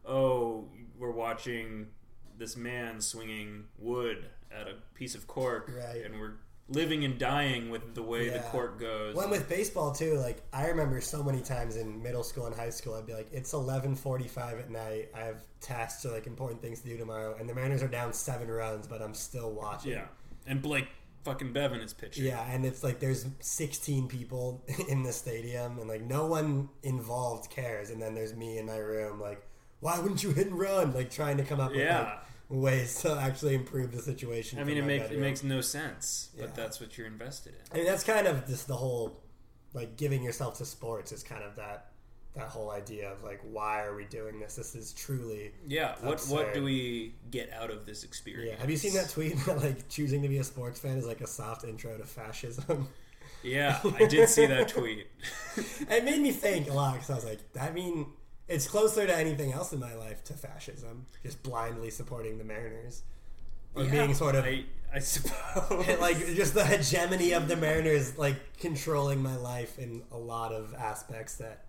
we're watching this man swinging wood at a piece of cork, right, and we're living and dying with the way the cork goes. Well, with baseball too, like I remember so many times in middle school and high school, I'd be like, it's 11:45 at night, I have tasks or like important things to do tomorrow, and the Mariners are down 7 runs, but I'm still watching. Yeah, and Blake fucking Bevan is pitching. Yeah, and it's like there's 16 people in the stadium, and like no one involved cares, and then there's me in my room like, why wouldn't you hit and run? Like trying to come up with like ways to actually improve the situation. I mean, it makes no sense, but that's what you're invested in. I mean, that's kind of just the whole, like, giving yourself to sports is kind of that whole idea of like, why are we doing this? This is truly What do we get out of this experience? Yeah. Have you seen that tweet that like choosing to be a sports fan is like a soft intro to fascism? Yeah, I did see that tweet. It made me think a lot because I was like, I mean, it's closer to anything else in my life to fascism. Just blindly supporting the Mariners. Or being sort of... I suppose. Like, just the hegemony of the Mariners, like, controlling my life in a lot of aspects that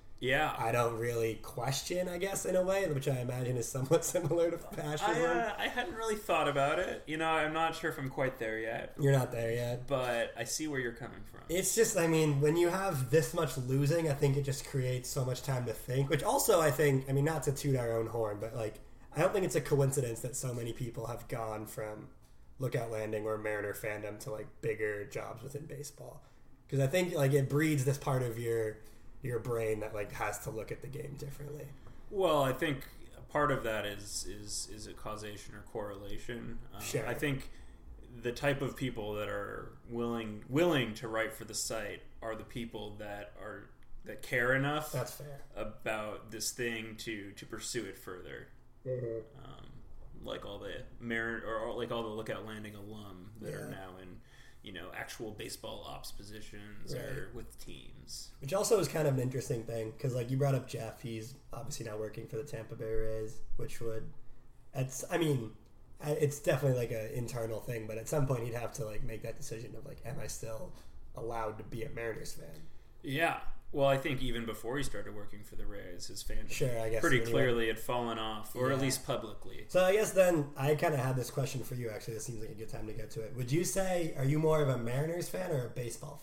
I don't really question, I guess, in a way, which I imagine is somewhat similar to fascism. I hadn't really thought about it. You know, I'm not sure if I'm quite there yet. You're not there yet. But I see where you're coming from. It's just, I mean, when you have this much losing, I think it just creates so much time to think, which also I think, I mean, not to toot our own horn, but like, I don't think it's a coincidence that so many people have gone from Lookout Landing or Mariner fandom to like bigger jobs within baseball. Because I think like it breeds this part of your brain that like has to look at the game differently. Well, I think part of that is a causation or correlation. Sure. I think the type of people that are willing to write for the site are the people that care enough. That's fair. About this thing to pursue it further. Mm-hmm. Like all the like all the Lookout Landing alum that are now in, you know, actual baseball ops positions or with teams. Which also is kind of an interesting thing because, like, you brought up Jeff. He's obviously now working for the Tampa Bay Rays, which it's definitely like an internal thing, but at some point he'd have to like make that decision of like, am I still allowed to be a Mariners fan? Yeah. Well, I think even before he started working for the Rays, his fandom pretty clearly had fallen off, or at least publicly. So I guess then I kind of had this question for you, actually. This seems like a good time to get to it. Would you say, are you more of a Mariners fan or a baseball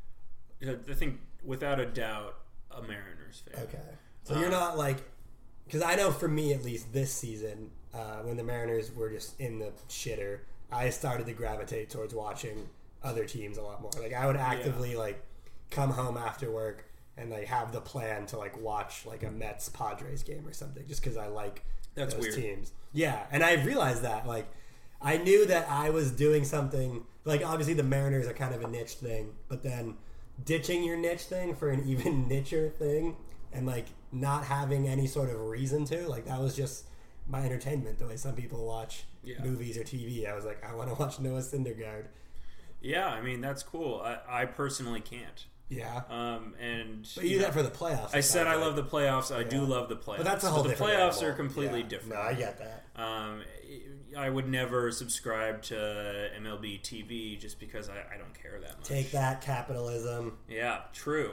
fan? I think, without a doubt, a Mariners fan. Okay. So you're not like... Because I know for me, at least this season, when the Mariners were just in the shitter, I started to gravitate towards watching other teams a lot more. Like, I would actively, like, come home after work and like have the plan to like watch like a Mets Padres game or something just because I like those teams. Yeah, and I realized that like I knew that I was doing something like obviously the Mariners are kind of a niche thing, but then ditching your niche thing for an even nicher thing and like not having any sort of reason to like that was just my entertainment. The way some people watch movies or TV, I was like, I want to watch Noah Syndergaard. Yeah, I mean that's cool. I personally can't. Yeah. And But you do that for the playoffs. I said I love the playoffs. I do love the playoffs. But that's a whole different the playoffs animal. are completely Yeah. different. No, I get that. I would never subscribe to MLB TV just because I don't care that much. Take that, capitalism. Yeah, true.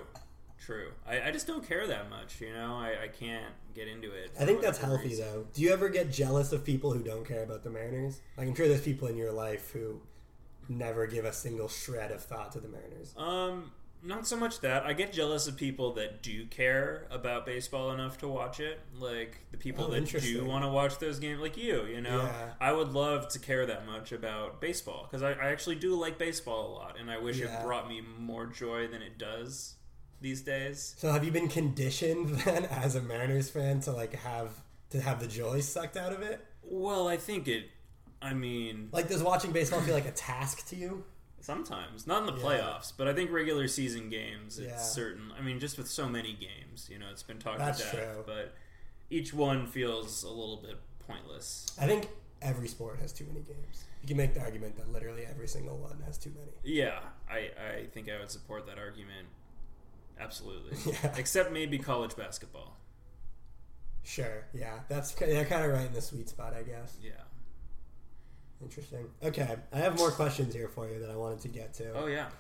I just don't care that much, you know? I can't get into it. I think that's healthy, though. Do you ever get jealous of people who don't care about the Mariners? Like, I'm sure there's people in your life who never give a single shred of thought to the Mariners. Not so much that. I get jealous of people that do care about baseball enough to watch it. Like, the people that do want to watch those games, like you know? Yeah. I would love to care that much about baseball, because I actually do like baseball a lot, and I wish it brought me more joy than it does these days. So have you been conditioned then as a Mariners fan to like have the joy sucked out of it? Well, I think like, does watching baseball feel like a task to you? Sometimes. Not in the playoffs, but I think regular season games, it's certain. I mean, just with so many games, you know, it's been talked to death. True. But each one feels a little bit pointless. I think every sport has too many games. You can make the argument that literally every single one has too many. Yeah, I think I would support that argument. Absolutely. Yeah. Except maybe college basketball. Sure, yeah. That's kind of right in the sweet spot, I guess. Yeah. Interesting. Okay, I have more questions here for you that I wanted to get to. Oh, yeah.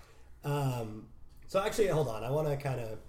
So actually, hold on. I want to kind of...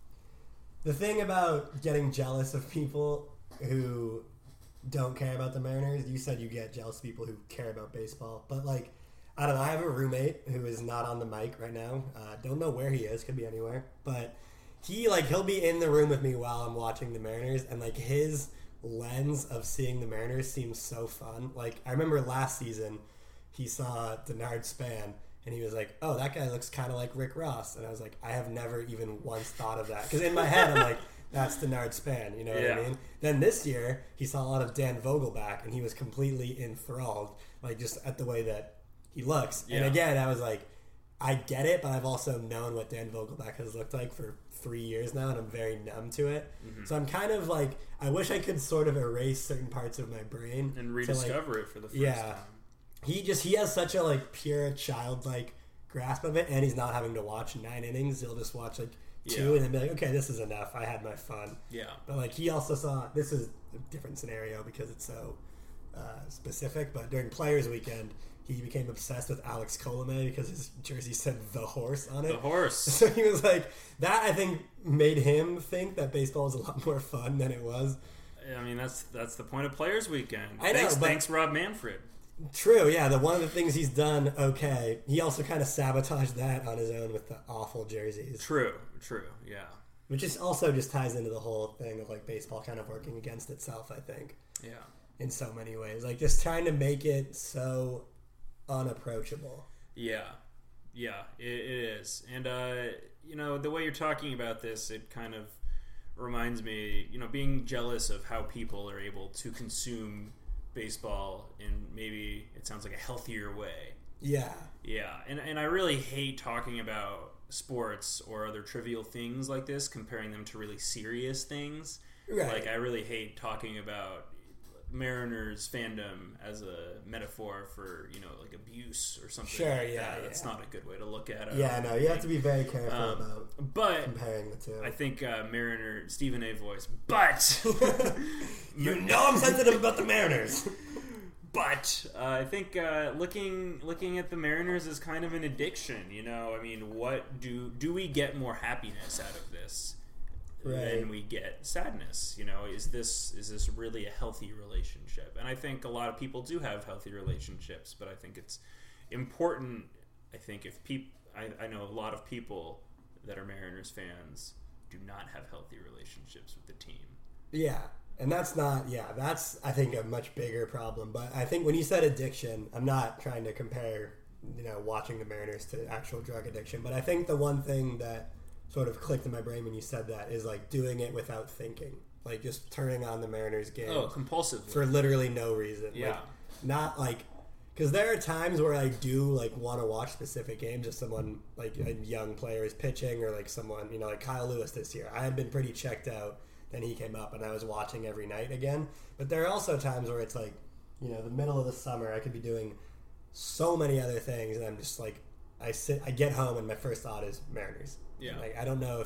The thing about getting jealous of people who don't care about the Mariners, you said you get jealous of people who care about baseball. But, like, I don't know. I have a roommate who is not on the mic right now. Don't know where he is. Could be anywhere. But he'll be in the room with me while I'm watching the Mariners. And, like, his lens of seeing the Mariners seems so fun. Like, I remember last season he saw Denard Span and he was like, oh, that guy looks kind of like Rick Ross. And I was like, I have never even once thought of that, because in my head I'm like, that's Denard Span, you know what I mean? Then this year he saw a lot of Dan Vogelback and he was completely enthralled, like, just at the way that he looks. And again, I was like, I get it, but I've also known what Dan Vogelback has looked like for 3 years now, and I'm very numb to it. So I'm kind of like, I wish I could sort of erase certain parts of my brain and rediscover it for the first time. He has such a, like, pure childlike grasp of it, and he's not having to watch 9 innings. He'll just watch like 2 and then be like, okay, this is enough. I had my fun. Yeah. But, like, he also saw, this is a different scenario because it's so specific, but during Players Weekend, he became obsessed with Alex Colomé because his jersey said "the horse" on it. The horse. So he was like, that I think made him think that baseball was a lot more fun than it was. I mean, that's the point of Players Weekend. I know, thanks, Rob Manfred. True, yeah. One of the things he's done okay. He also kind of sabotaged that on his own with the awful jerseys. True, yeah. Which is also just ties into the whole thing of, like, baseball kind of working against itself, I think. Yeah. In so many ways. Like, just trying to make it so unapproachable. Yeah, it is. And, you know, the way you're talking about this, it kind of reminds me, you know, being jealous of how people are able to consume baseball in, maybe it sounds like, a healthier way. Yeah, and I really hate talking about sports or other trivial things like this, comparing them to really serious things. Right. Like, I really hate talking about Mariners fandom as a metaphor for, you know, like, abuse or something like that. That's not a good way to look at it. You have to be very careful about comparing the two. I think Stephen A. voice, but you know I'm sensitive about the Mariners. But I think looking at the Mariners is kind of an addiction, you know? I mean, what do we get more happiness out of this? Right. Then we get sadness. You know, is this really a healthy relationship? And I think a lot of people do have healthy relationships, but I think it's important. I think if I know a lot of people that are Mariners fans do not have healthy relationships with the team. Yeah, and that's I think a much bigger problem. But I think when you said addiction, I'm not trying to compare, you know, watching the Mariners to actual drug addiction, but I think the one thing that sort of clicked in my brain when you said that is, like, doing it without thinking, like, just turning on the Mariners game compulsively for literally no reason. Like, not like, because there are times where I do, like, want to watch specific games if someone, like, a young player is pitching, or, like, someone, you know, like Kyle Lewis this year. I had been pretty checked out, then he came up and I was watching every night again. But there are also times where it's like, you know, the middle of the summer, I could be doing so many other things and I'm just like, I get home and my first thought is Mariners. Yeah. Like I don't know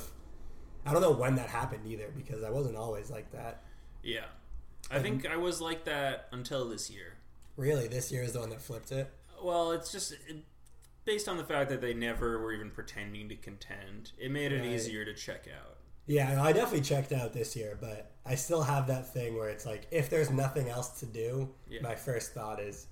when that happened either, because I wasn't always like that. Yeah. I think I was like that until this year. Really, this year is the one that flipped it. Well, it's just based on the fact that they never were even pretending to contend. It made it easier to check out. Yeah, I definitely checked out this year, but I still have that thing where it's like, if there's nothing else to do, my first thought is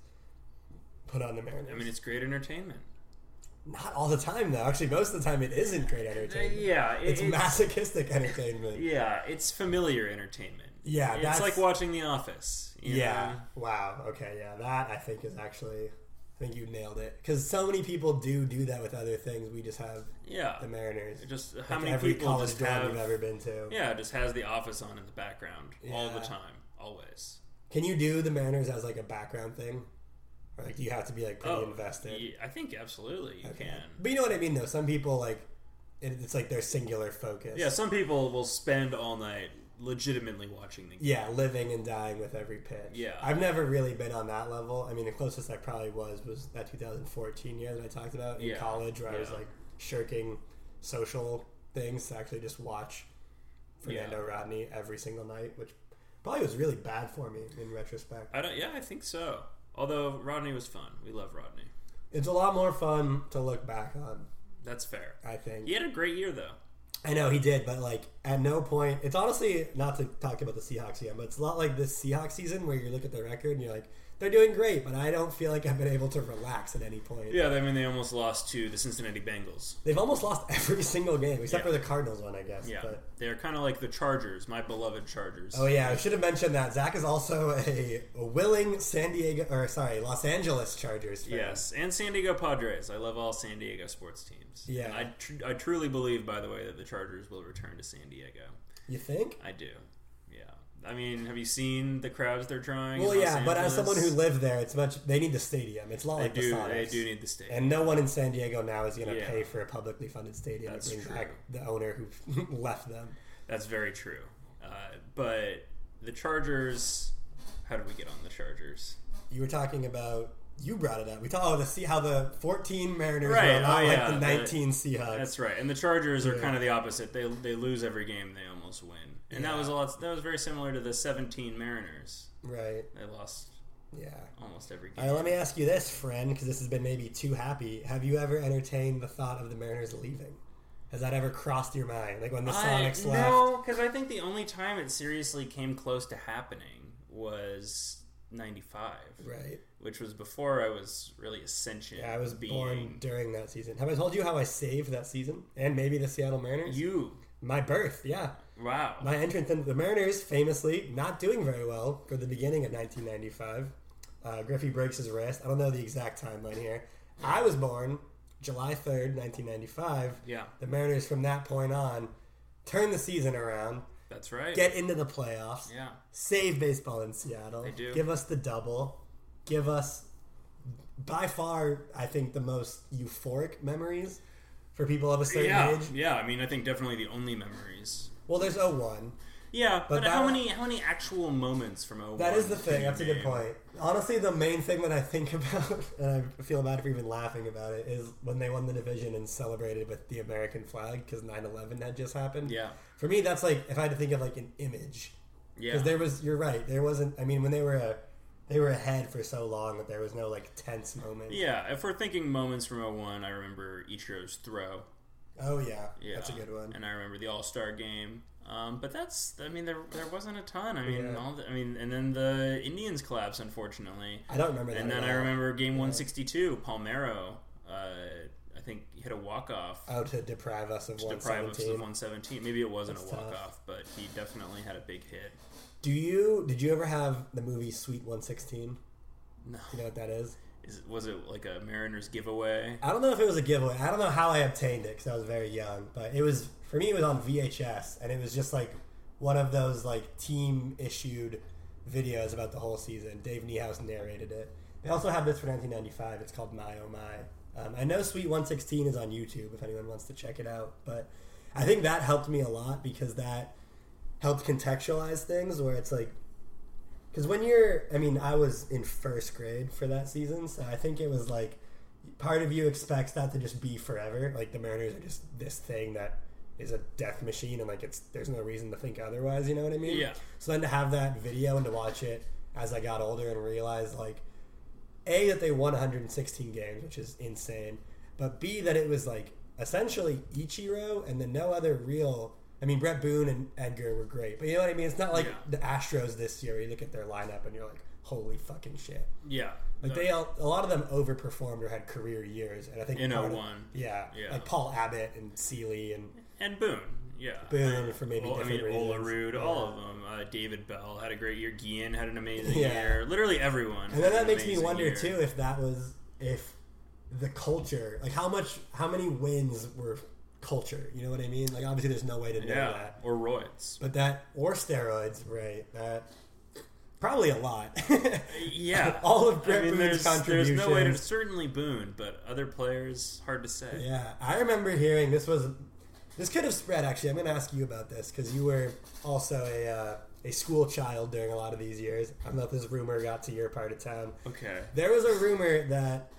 put on the Mariners. I mean, it's great entertainment. Not all the time, though. Actually, most of the time it isn't great entertainment. Yeah. It's masochistic entertainment. Yeah, it's familiar entertainment. Yeah, it's like watching The Office. You know? Wow. Okay, yeah. That, I think, is actually... I think you nailed it. Because so many people do that with other things. We just have the Mariners. Just like how many every people college just dorm have... you've ever been to. Yeah, just has The Office on in the background all the time. Always. Can you do the Mariners as like a background thing? Or like, do you have to be like pretty invested? Yeah, I think absolutely you can. But you know what I mean, though? Some people, like, it's like their singular focus. Yeah, some people will spend all night legitimately watching the game. Yeah, living and dying with every pitch. Yeah. I've never really been on that level. I mean, the closest I probably was that 2014 year that I talked about in college, where I was like shirking social things to actually just watch Fernando Rodney every single night, which probably was really bad for me in retrospect. I think so. Although Rodney was fun. We love Rodney. It's a lot more fun to look back on. That's fair. I think. He had a great year, though. I know he did, but like at no point, it's honestly not to talk about the Seahawks again, but it's a lot like this Seahawks season where you look at the record and you're like, they're doing great, but I don't feel like I've been able to relax at any point. Yeah, I mean, they almost lost to the Cincinnati Bengals. They've almost lost every single game, except for the Cardinals one, I guess. Yeah, but they're kind of like the Chargers, my beloved Chargers. Oh yeah, I should have mentioned that. Zach is also a willing Los Angeles Chargers fan. Yes, and San Diego Padres. I love all San Diego sports teams. Yeah. And I truly believe, by the way, that the Chargers will return to San Diego. You think? I do. I mean, have you seen the crowds they're drawing? Well, yeah, but as someone who lived there, they need the stadium. It's not like the Sonics. They do need the stadium. And no one in San Diego now is going to pay for a publicly funded stadium to bring back the owner who left them. That's very true. But the Chargers, how did we get on the Chargers? You were talking about, you brought it up. We talked to see how the 14 Mariners right. were not like the 19 Seahawks. That's right. And the Chargers are kind of the opposite. They lose every game, they almost win. And that was very similar to the 17 Mariners. Right. They lost almost every game. All right, let me ask you this, friend, because this has been maybe too happy. Have you ever entertained the thought of the Mariners leaving? Has that ever crossed your mind? Like when the Sonics left? No, because I think the only time it seriously came close to happening was 95. Right. Which was before I was really ascension. Yeah, I was born during that season. Have I told you how I saved that season? And maybe the Seattle Mariners? My birth, yeah. Wow. My entrance into the Mariners, famously not doing very well for the beginning of 1995. Griffey breaks his wrist. I don't know the exact timeline here. I was born July 3rd, 1995. Yeah. The Mariners from that point on turn the season around. That's right. Get into the playoffs. Yeah. Save baseball in Seattle. They do. Give us the double. Give us, by far, I think, the most euphoric memories for people of a certain age. Yeah, I mean, I think definitely the only memories. Well, there's 01. Yeah, but how many actual moments from 01? That is the thing. That's a good point. Honestly, the main thing that I think about, and I feel bad for even laughing about it, is when they won the division and celebrated with the American flag because 9/11 had just happened. Yeah. For me, that's like, if I had to think of like an image. Yeah. Because you're right, there wasn't, I mean, when they were ahead for so long that there was no like tense moment. Yeah, if we're thinking moments from 01, I remember Ichiro's throw. Oh yeah, that's a good one. And I remember the All-Star game. But there wasn't a ton. I mean, and then the Indians collapse, unfortunately. I don't remember that. And then I remember game 162, Palmeiro, I think hit a walk-off. Oh, to deprive us of 117. Maybe it wasn't That's a walk-off, but he definitely had a big hit. Did you ever have the movie Sweet 116? No. You know what that is? Was it like a Mariners giveaway? I don't know if it was a giveaway. I don't know how I obtained it because I was very young. But it was, for me, it was on VHS. And it was just like one of those like team-issued videos about the whole season. Dave Niehaus narrated it. They also have this for 1995. It's called My Oh My. I know Sweet 116 is on YouTube if anyone wants to check it out. But I think that helped me a lot because that helped contextualize things where it's like, because when I was in first grade for that season, so I think it was like part of you expects that to just be forever. Like the Mariners are just this thing that is a death machine, and like there's no reason to think otherwise. You know what I mean? Yeah. So then to have that video and to watch it as I got older and realize like A, that they won 116 games, which is insane, but B, that it was like essentially Ichiro and then no other real. I mean, Brett Boone and Edgar were great, but you know what I mean? It's not like the Astros this year. You look at their lineup and you're like, holy fucking shit. Yeah. Like a lot of them overperformed or had career years, and I think In part 01. yeah, like Paul Abbott and Seeley and Boone. Yeah. Boone for maybe different reasons. Olerud, all of them. David Bell had a great year. Guillen had an amazing Yeah. year. Literally everyone. And then had that an makes me amazing wonder year. too if the culture, like how many wins were culture. You know what I mean? Like obviously there's no way to know that. Or roids. But or steroids, right? That probably a lot. Yeah. All of Brett Boone's there's contributions. no way to certainly Boone, but other players, hard to say. Yeah, I remember hearing this could have spread. Actually, I'm going to ask you about this because you were also a school child during a lot of these years. I don't know if this rumor got to your part of town. Okay. There was a rumor that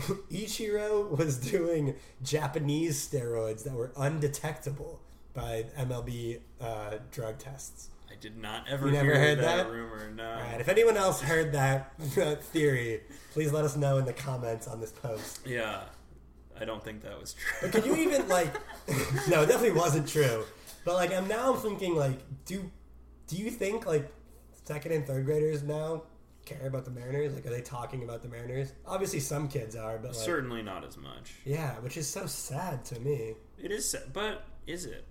Ichiro was doing Japanese steroids that were undetectable by MLB drug tests. I did not ever You never hear heard that that? rumor, no. All right, if anyone else heard that theory, please let us know in the comments on this post. Yeah. I don't think that was true. But could you even like? No, it definitely wasn't true. But like, I'm thinking like, do you think like second and third graders now care about the Mariners? Like, are they talking about the Mariners? Obviously, some kids are, but like, Certainly not as much. yeah, which is so sad to me. It is sad, but is it?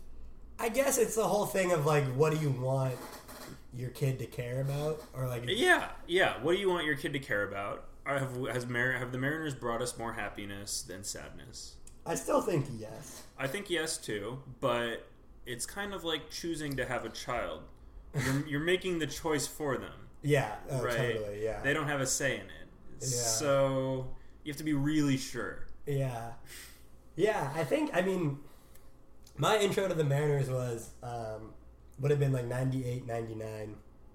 I guess it's the whole thing of like, what do you want your kid to care about, or like, Yeah. What do you want your kid to care about? Have the Mariners brought us more happiness than sadness? I still think yes. I think yes too, but it's kind of like choosing to have a child. You're making the choice for them, Yeah, right? totally. Yeah, They don't have a say in it, Yeah. so you have to be really sure. Yeah. I mean, my intro to the Mariners was, would have been like 98, 99.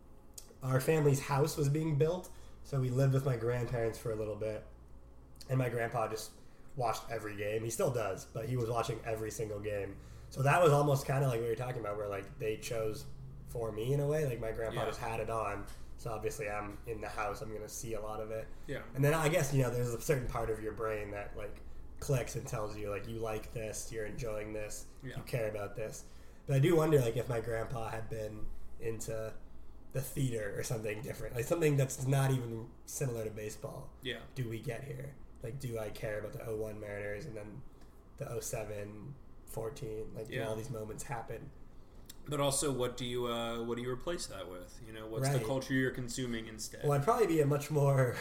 Our family's house was being built, so we lived with my grandparents for a little bit. And my grandpa just watched every game. He still does, but he was watching every single game. So that was almost kind of like what you're talking about, where like they chose for me in a way. Like my grandpa just had it on. So obviously I'm in the house. I'm going to see a lot of it. Yeah. And then I guess, there's a certain part of your brain that like clicks and tells you like, you like this, you're enjoying this, you care about this. But I do wonder like if my grandpa had been into the theater or something different, like something that's not even similar to baseball. Yeah. Do we get here? Like, do I care about the 01 Mariners and then the 07, 14? Like, do all these moments happen? But also, what do you replace that with? What's the culture you're consuming instead? Well, I'd probably be a much more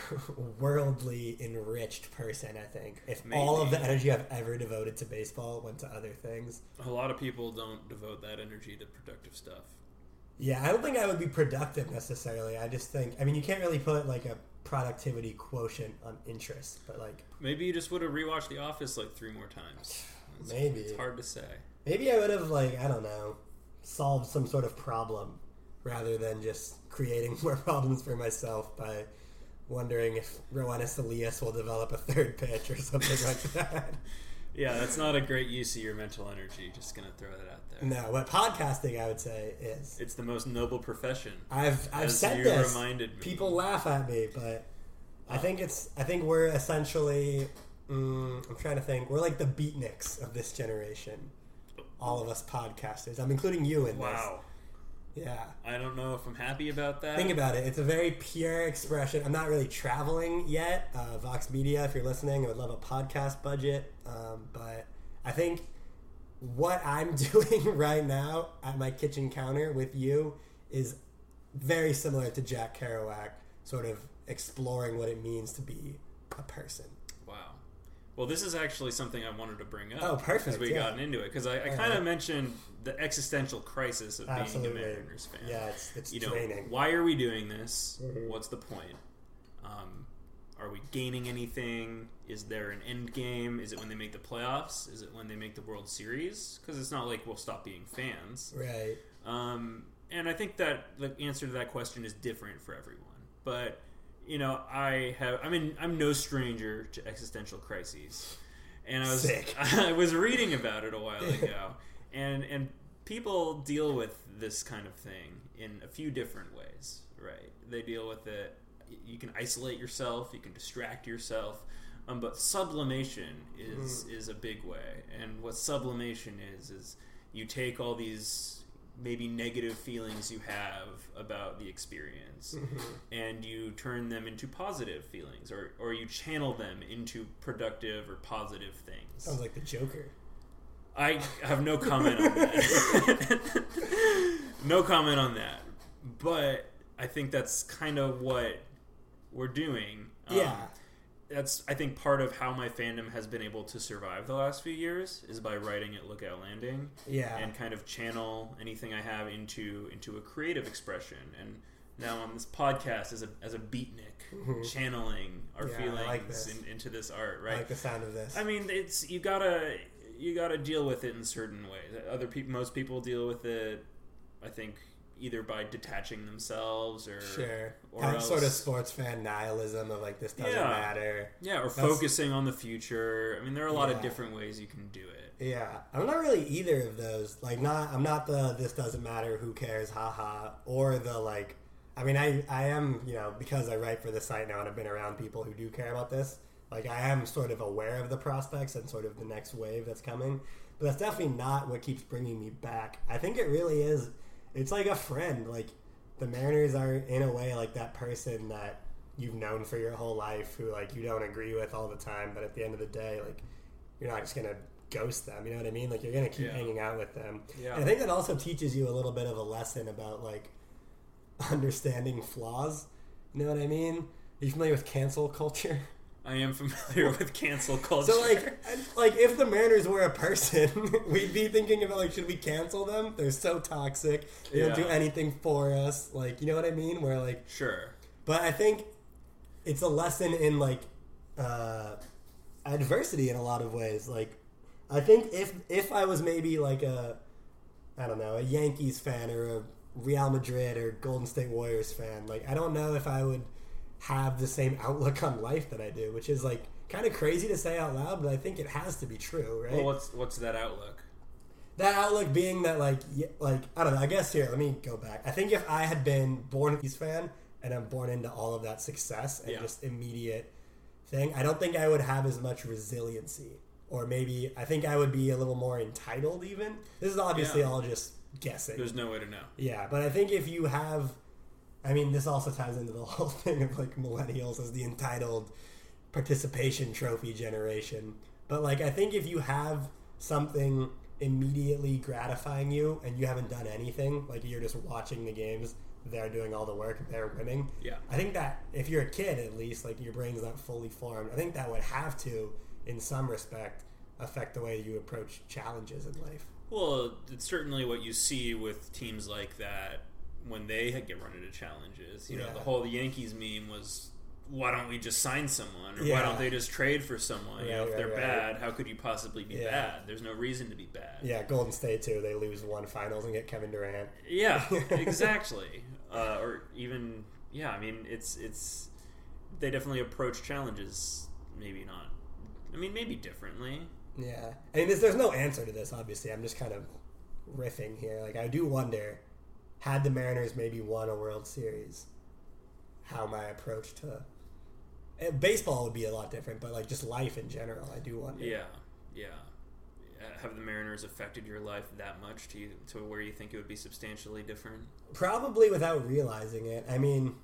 worldly enriched person, I think, if all of the energy I've ever devoted to baseball went to other things. A lot of people don't devote that energy to productive stuff. Yeah, I don't think I would be productive necessarily. I just think, you can't really put like a productivity quotient on interest, but like... Maybe you just would have rewatched The Office like 3 more times. Maybe. It's hard to say. Maybe I would have, like, I don't know, solved some sort of problem rather than just creating more problems for myself by wondering if Rowanus Elias will develop a third pitch or something like that. Yeah, that's not a great use of your mental energy. Just gonna throw that out there. No, what podcasting I would say is. It's the most noble profession. I've said you this. Reminded me. People laugh at me, but I think we're essentially. I'm trying to think. We're like the beatniks of this generation. All of us podcasters. I'm including you in this. Wow. Yeah. I don't know if I'm happy about that. Think about it. It's a very pure expression. I'm not really traveling yet. Vox Media, if you're listening, I would love a podcast budget. But I think what I'm doing right now at my kitchen counter with you is very similar to Jack Kerouac, sort of exploring what it means to be a person. Wow. Well, this is actually something I wanted to bring up. Oh, perfect. Because we got into it. Because I kind of mentioned the existential crisis of being a Mariners fan. Yeah, it's draining. Why are we doing this? What's the point? Are we gaining anything? Is there an end game? Is it when they make the playoffs? Is it when they make the World Series? Because it's not like we'll stop being fans. Right. And I think that the answer to that question is different for everyone. But I'm no stranger to existential crises, and Sick. I was reading about it a while ago, and people deal with this kind of thing in a few different ways, right? They deal with it. You can isolate yourself, you can distract yourself, but sublimation is a big way. And what sublimation is you take all these maybe negative feelings you have about the experience and you turn them into positive feelings, or you channel them into productive or positive things. Sounds like the Joker. I have no comment on that. No comment on that. But I think that's kind of what we're doing. Yeah. That's, I think, part of how my fandom has been able to survive the last few years is by writing at Lookout Landing. Yeah. And kind of channel anything I have into a creative expression. And now on this podcast as a beatnik, channeling our feelings into this art, right? I like the sound of this. I mean, it's you gotta deal with it in certain ways. Most people deal with it, I think, either by detaching themselves or else, sort of sports fan nihilism of like this doesn't matter. Yeah, or focusing on the future. I mean, there are a lot of different ways you can do it. Yeah, I'm not really either of those. Like, I'm not the this doesn't matter, who cares, haha, or the like. I mean, I am, because I write for the site now and I've been around people who do care about this. Like, I am sort of aware of the prospects and sort of the next wave that's coming. But that's definitely not what keeps bringing me back. I think it really is. It's like a friend. Like, the Mariners are, in a way, like that person that you've known for your whole life who, like, you don't agree with all the time. But at the end of the day, like, you're not just going to ghost them. You know what I mean? Like, you're going to keep hanging out with them. Yeah. And I think that also teaches you a little bit of a lesson about, like, understanding flaws. You know what I mean? Are you familiar with cancel culture? I am familiar with cancel culture. So, like if the Mariners were a person, we'd be thinking about, like, should we cancel them? They're so toxic. They don't do anything for us. Like, you know what I mean? Where, like... Sure. But I think it's a lesson in, like, adversity in a lot of ways. Like, I think if I was maybe, like, a Yankees fan or a Real Madrid or Golden State Warriors fan, like, I don't know if I would have the same outlook on life that I do, which is, like, kind of crazy to say out loud, but I think it has to be true, right? Well, what's that outlook? That outlook being that, like, I don't know, I guess here, let me go back. I think if I had been born a Yankees fan and I'm born into all of that success and just immediate thing, I don't think I would have as much resiliency. Or maybe, I think I would be a little more entitled even. This is obviously all just guessing. There's no way to know. Yeah, but I think if you have... I mean, this also ties into the whole thing of, like, millennials as the entitled participation trophy generation. But, like, I think if you have something immediately gratifying you and you haven't done anything, like, you're just watching the games, they're doing all the work, they're winning. Yeah. I think that if you're a kid, at least, like, your brain's not fully formed, I think that would have to, in some respect, affect the way you approach challenges in life. Well, it's certainly what you see with teams like that when they get run into challenges. You know, the whole Yankees meme was, why don't we just sign someone? Or why don't they just trade for someone? If they're bad, how could you possibly be bad? There's no reason to be bad. Yeah, Golden State, too. They lose one finals and get Kevin Durant. Yeah, exactly. Or even, I mean, it's they definitely approach challenges, maybe not. I mean, maybe differently. Yeah. I mean, there's no answer to this, obviously. I'm just kind of riffing here. Like, I do wonder... Had the Mariners maybe won a World Series, how my approach to baseball would be a lot different, but, like, just life in general, I do wonder. Yeah. Have the Mariners affected your life that much to where you think it would be substantially different? Probably without realizing it. I mean,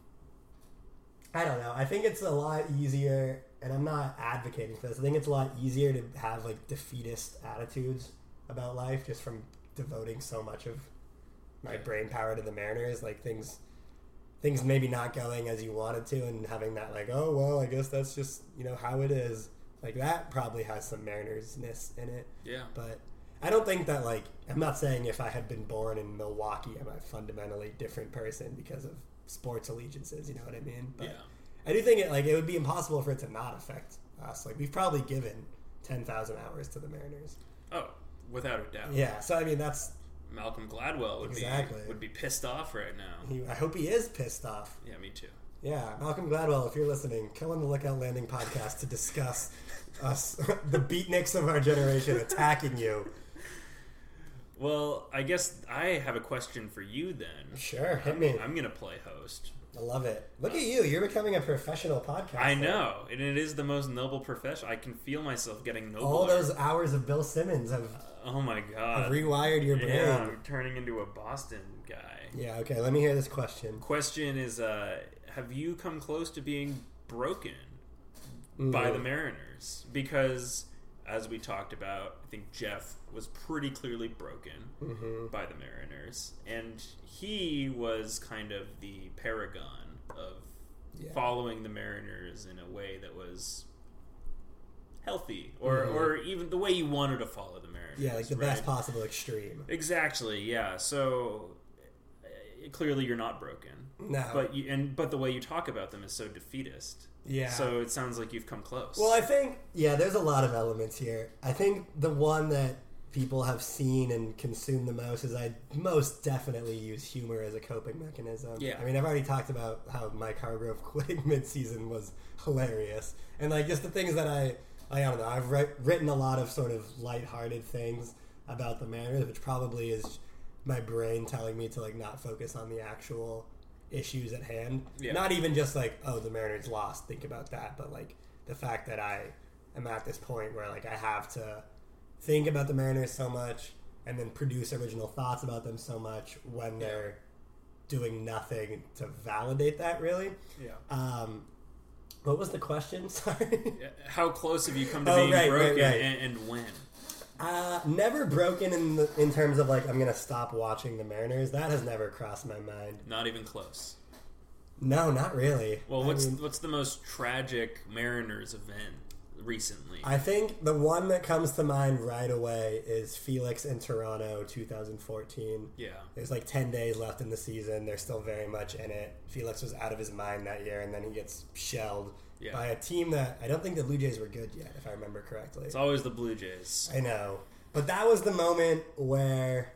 I don't know. I think it's a lot easier, and I'm not advocating for this. I think it's a lot easier to have, like, defeatist attitudes about life just from devoting so much of my brain power to the Mariners, like things maybe not going as you wanted to, and having that, like, oh well, I guess that's just, how it is. Like, that probably has some Mariners-ness in it. Yeah. But I don't think that, like, I'm not saying if I had been born in Milwaukee, I'm a fundamentally different person because of sports allegiances. You know what I mean? But I do think it would be impossible for it to not affect us. Like, we've probably given 10,000 hours to the Mariners. Oh, without a doubt. Yeah. So I mean, that's. Malcolm Gladwell would be pissed off right now. I hope he is pissed off. Yeah, me too. Yeah, Malcolm Gladwell, if you're listening, come on the Lookout Landing podcast to discuss us, the beatniks of our generation, attacking you. Well, I guess I have a question for you then. Sure, hit me. I'm going to play host. I love it. Look at you. You're becoming a professional podcaster. I know. And it is the most noble profession. I can feel myself getting nobler. All those hours of Bill Simmons have Oh my god. rewired your brain. Yeah, I'm turning into a Boston guy. Yeah, okay, let me hear this question. Question is, have you come close to being broken by the Mariners? Because, as we talked about, I think Jeff was pretty clearly broken by the Mariners. And he was kind of the paragon of following the Mariners in a way that was healthy, or even the way you wanted to follow the Mariners. Yeah, like the best possible extreme. Exactly, yeah. So clearly you're not broken. No. But the way you talk about them is so defeatist. Yeah. So it sounds like you've come close. Well, I think, there's a lot of elements here. I think the one that people have seen and consumed the most is I most definitely use humor as a coping mechanism. Yeah. I mean, I've already talked about how Mike Hargrove quitting mid-season was hilarious. And, like, just the things that I don't know. I've written a lot of sort of lighthearted things about the Mariners, which probably is my brain telling me to, like, not focus on the actual issues at hand. Yeah. Not even just like, oh, the Mariners lost, think about that, but like the fact that I am at this point where like I have to think about the Mariners so much and then produce original thoughts about them so much when they're doing nothing to validate that, really. Yeah. What was the question? Sorry. How close have you come to being broken, right. And when? Never broken in terms of like I'm gonna stop watching the Mariners. That has never crossed my mind. Not even close. No, not really. Well, what's the most tragic Mariners event recently? I think the one that comes to mind right away is Felix in Toronto 2014. Yeah. There's like 10 days left in the season. They're still very much in it. Felix was out of his mind that year, and then he gets shelled by a team that I don't think the Blue Jays were good yet, if I remember correctly. It's always the Blue Jays. I know. But that was the moment where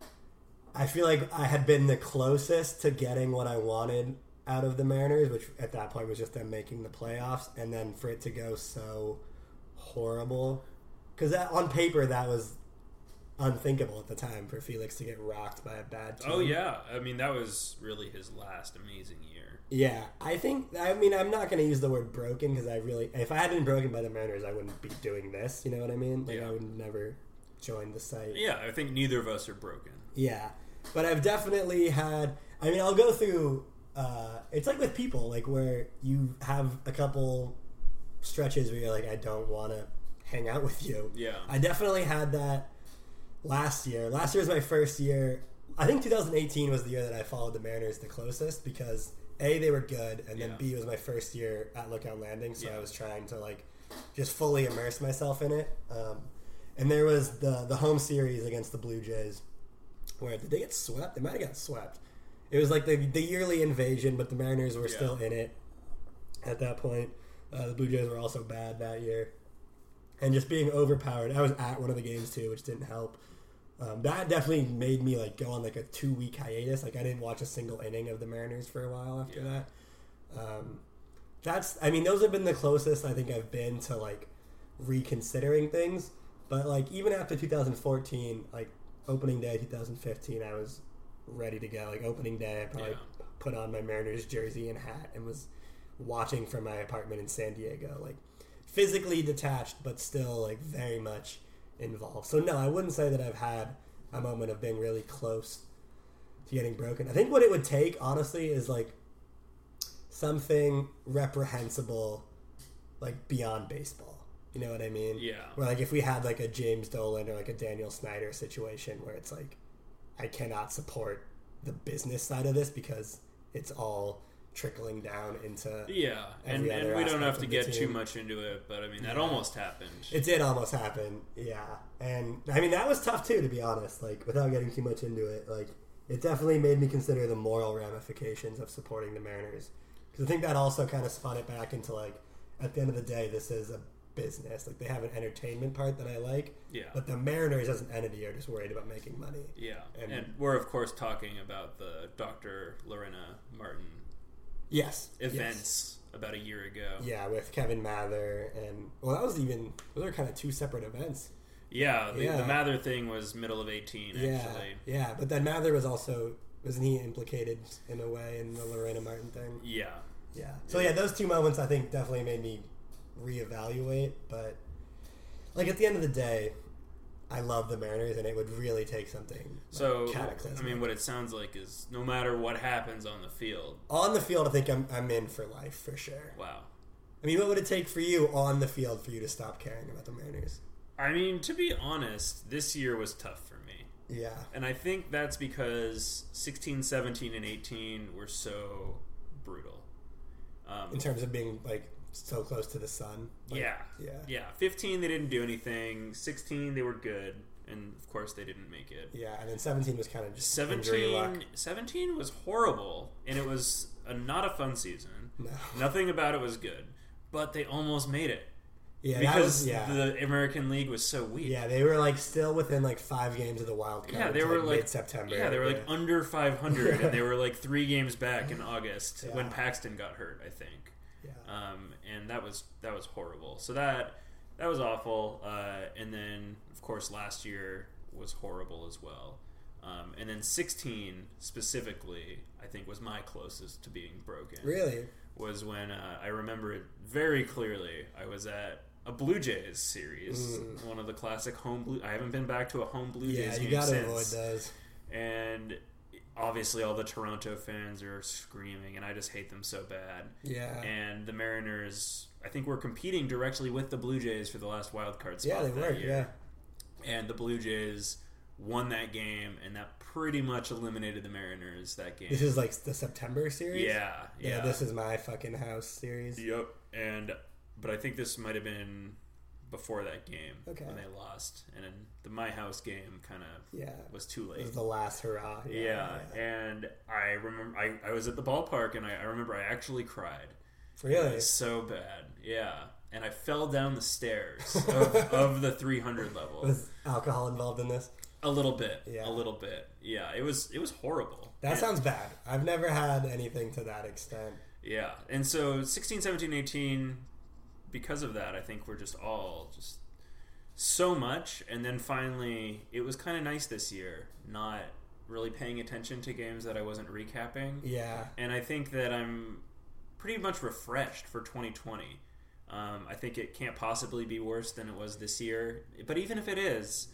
I feel like I had been the closest to getting what I wanted out of the Mariners, which at that point was just them making the playoffs, and then for it to go so horrible. Because on paper, that was unthinkable at the time for Felix to get rocked by a bad team. Oh, yeah. I mean, that was really his last amazing year. Yeah, I'm not going to use the word broken because if I hadn't been broken by the Mariners, I wouldn't be doing this. You know what I mean? Like, I would never join the site. Yeah, I think neither of us are broken. Yeah, but I've definitely had, I'll go through, it's like with people, like where you have a couple stretches where you're like, I don't want to hang out with you. Yeah. I definitely had that last year. Last year was my first year. I think 2018 was the year that I followed the Mariners the closest because A, they were good, and then B, was my first year at Lookout Landing, so I was trying to like just fully immerse myself in it. And there was the home series against the Blue Jays where did they get swept? They might have got swept. It was like the yearly invasion, but the Mariners were still in it at that point. The Blue Jays were also bad that year. And just being overpowered. I was at one of the games too, which didn't help. That definitely made me like go on like a 2-week hiatus. Like I didn't watch a single inning of the Mariners for a while after that. Those have been the closest I think I've been to like reconsidering things. But like even after 2014, like opening day 2015, I was ready to go. Like opening day, I probably put on my Mariners jersey and hat and was watching from my apartment in San Diego. Like physically detached, but still like very much involved. So no, I wouldn't say that I've had a moment of being really close to getting broken. I think what it would take, honestly, is like something reprehensible, like beyond baseball. You know what I mean? Yeah. Where like if we had like a James Dolan or like a Daniel Snyder situation where it's like I cannot support the business side of this because it's all trickling down into and we don't have to get too much into it, but I mean that almost happened. It did almost happen, and I mean that was tough too, to be honest. Like without getting too much into it, like it definitely made me consider the moral ramifications of supporting the Mariners, because I think that also kind of spun it back into like at the end of the day, this is a business. Like they have an entertainment part that I like, but the Mariners as an entity are just worried about making money. And we're of course talking about the Dr. Lorena Martin Yes. events about a year ago. Yeah, with Kevin Mather and those are kind of two separate events. Yeah, the Mather thing was middle of 18, actually. Yeah, but then Mather wasn't he implicated in a way in the Lorena Martin thing? Yeah. Yeah. So yeah, those two moments I think definitely made me reevaluate, but like at the end of the day, I love the Mariners, and it would really take something cataclysmic. I mean, what it sounds like is no matter what happens on the field. On the field, I think I'm in for life, for sure. Wow. I mean, what would it take for you on the field for you to stop caring about the Mariners? I mean, to be honest, this year was tough for me. Yeah. And I think that's because 16, 17, and 18 were so brutal. In terms of being, like, so close to the sun. Like, yeah. 15, they didn't do anything. 16, they were good. And, of course, they didn't make it. Yeah, and then 17 was kind of just injury luck. 17 was horrible, and it was not a fun season. No. Nothing about it was good. But they almost made it. Yeah, because the American League was so weak. Yeah, they were, like, still within, like, 5 games of the wild card. Yeah, they were, like, mid-September. Yeah, they were, like, under 500, and they were, like, 3 games back in August when Paxton got hurt, I think. Yeah. And that was horrible. So that was awful. And then, of course, last year was horrible as well. And then 16 specifically, I think, was my closest to being broken. Really? Was when I remember it very clearly. I was at a Blue Jays series, one of the classic home Blue. I haven't been back to a home Blue Jays game since. Yeah, you gotta avoid those. And obviously, all the Toronto fans are screaming, and I just hate them so bad. Yeah. And the Mariners, I think, were competing directly with the Blue Jays for the last wild card spot. Yeah, they were. Year. Yeah. And the Blue Jays won that game, and that pretty much eliminated the Mariners that game. This is like the September series? Yeah. This is my fucking house series. Yep. But I think this might have been before that game when they lost. And then the My House game kind of was too late. It was the last hurrah. Yeah. And I remember I was at the ballpark, and I remember I actually cried. Really? It was so bad. Yeah. And I fell down the stairs of the 300 level. Was alcohol involved in this? A little bit. Yeah. A little bit. Yeah. It was horrible. That sounds bad. I've never had anything to that extent. Yeah. And so 16, 17, 18, because of that, I think we're just all just so much. And then finally, it was kind of nice this year, not really paying attention to games that I wasn't recapping. Yeah. And I think that I'm pretty much refreshed for 2020. I think it can't possibly be worse than it was this year. But even if it is,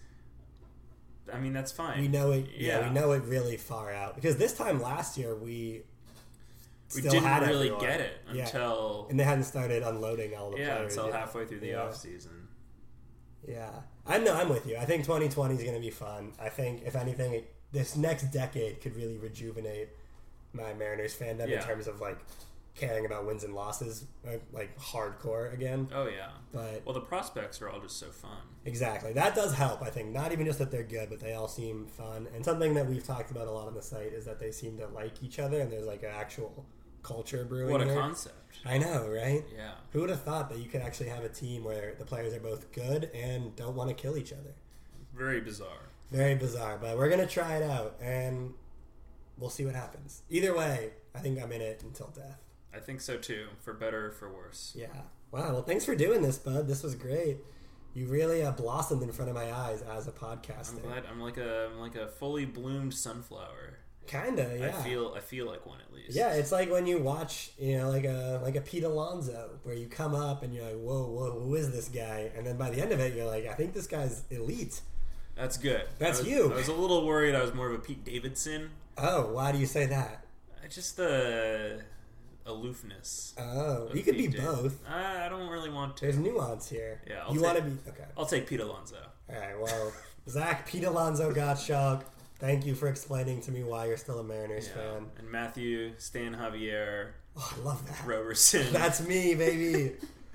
I mean, that's fine. We know it. Yeah, we know it really far out. Because this time last year, we didn't really get it until... And they hadn't started unloading all the players. Until halfway through the offseason. Yeah. I'm with you. I think 2020 is going to be fun. I think, if anything, this next decade could really rejuvenate my Mariners fandom in terms of, like, caring about wins and losses, like, hardcore again. Oh, yeah. But the prospects are all just so fun. Exactly. That does help, I think. Not even just that they're good, but they all seem fun. And something that we've talked about a lot on the site is that they seem to like each other, and there's, like, an actual culture brewing. What a concept. I know, right? Yeah. Who would have thought that you could actually have a team where the players are both good and don't want to kill each other? Very bizarre. Very bizarre, but we're going to try it out, and we'll see what happens. Either way, I think I'm in it until death. I think so, too. For better or for worse. Yeah. Wow, well, thanks for doing this, bud. This was great. You really blossomed in front of my eyes as a podcaster. I'm glad. I'm like a fully bloomed sunflower. Kinda, yeah. I feel like one at least. Yeah, it's like when you watch, like a Pete Alonso, where you come up and you're like, whoa, who is this guy? And then by the end of it, you're like, I think this guy's elite. That's good. That's you. I was a little worried I was more of a Pete Davidson. Oh, why do you say that? Just the aloofness. Oh, you could be both. I don't really want to. There's nuance here. Yeah, you want to be okay. I'll take Pete Alonso. All right. Well, Zach, Pete Alonso Gottschalk. Thank you for explaining to me why you're still a Mariners fan. And Matthew Stan Javier. Oh, I love that. Roberson. That's me, baby.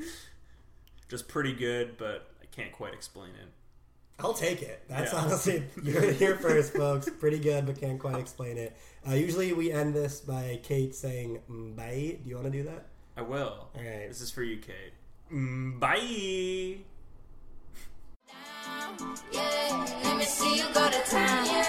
Just pretty good, but I can't quite explain it. I'll take it. That's honestly, you heard it here first, folks. Pretty good, but can't quite explain it. Usually we end this by Kate saying, bye. Do you want to do that? I will. All right. This is for you, Kate. Bye. Yeah, let me see you go to town.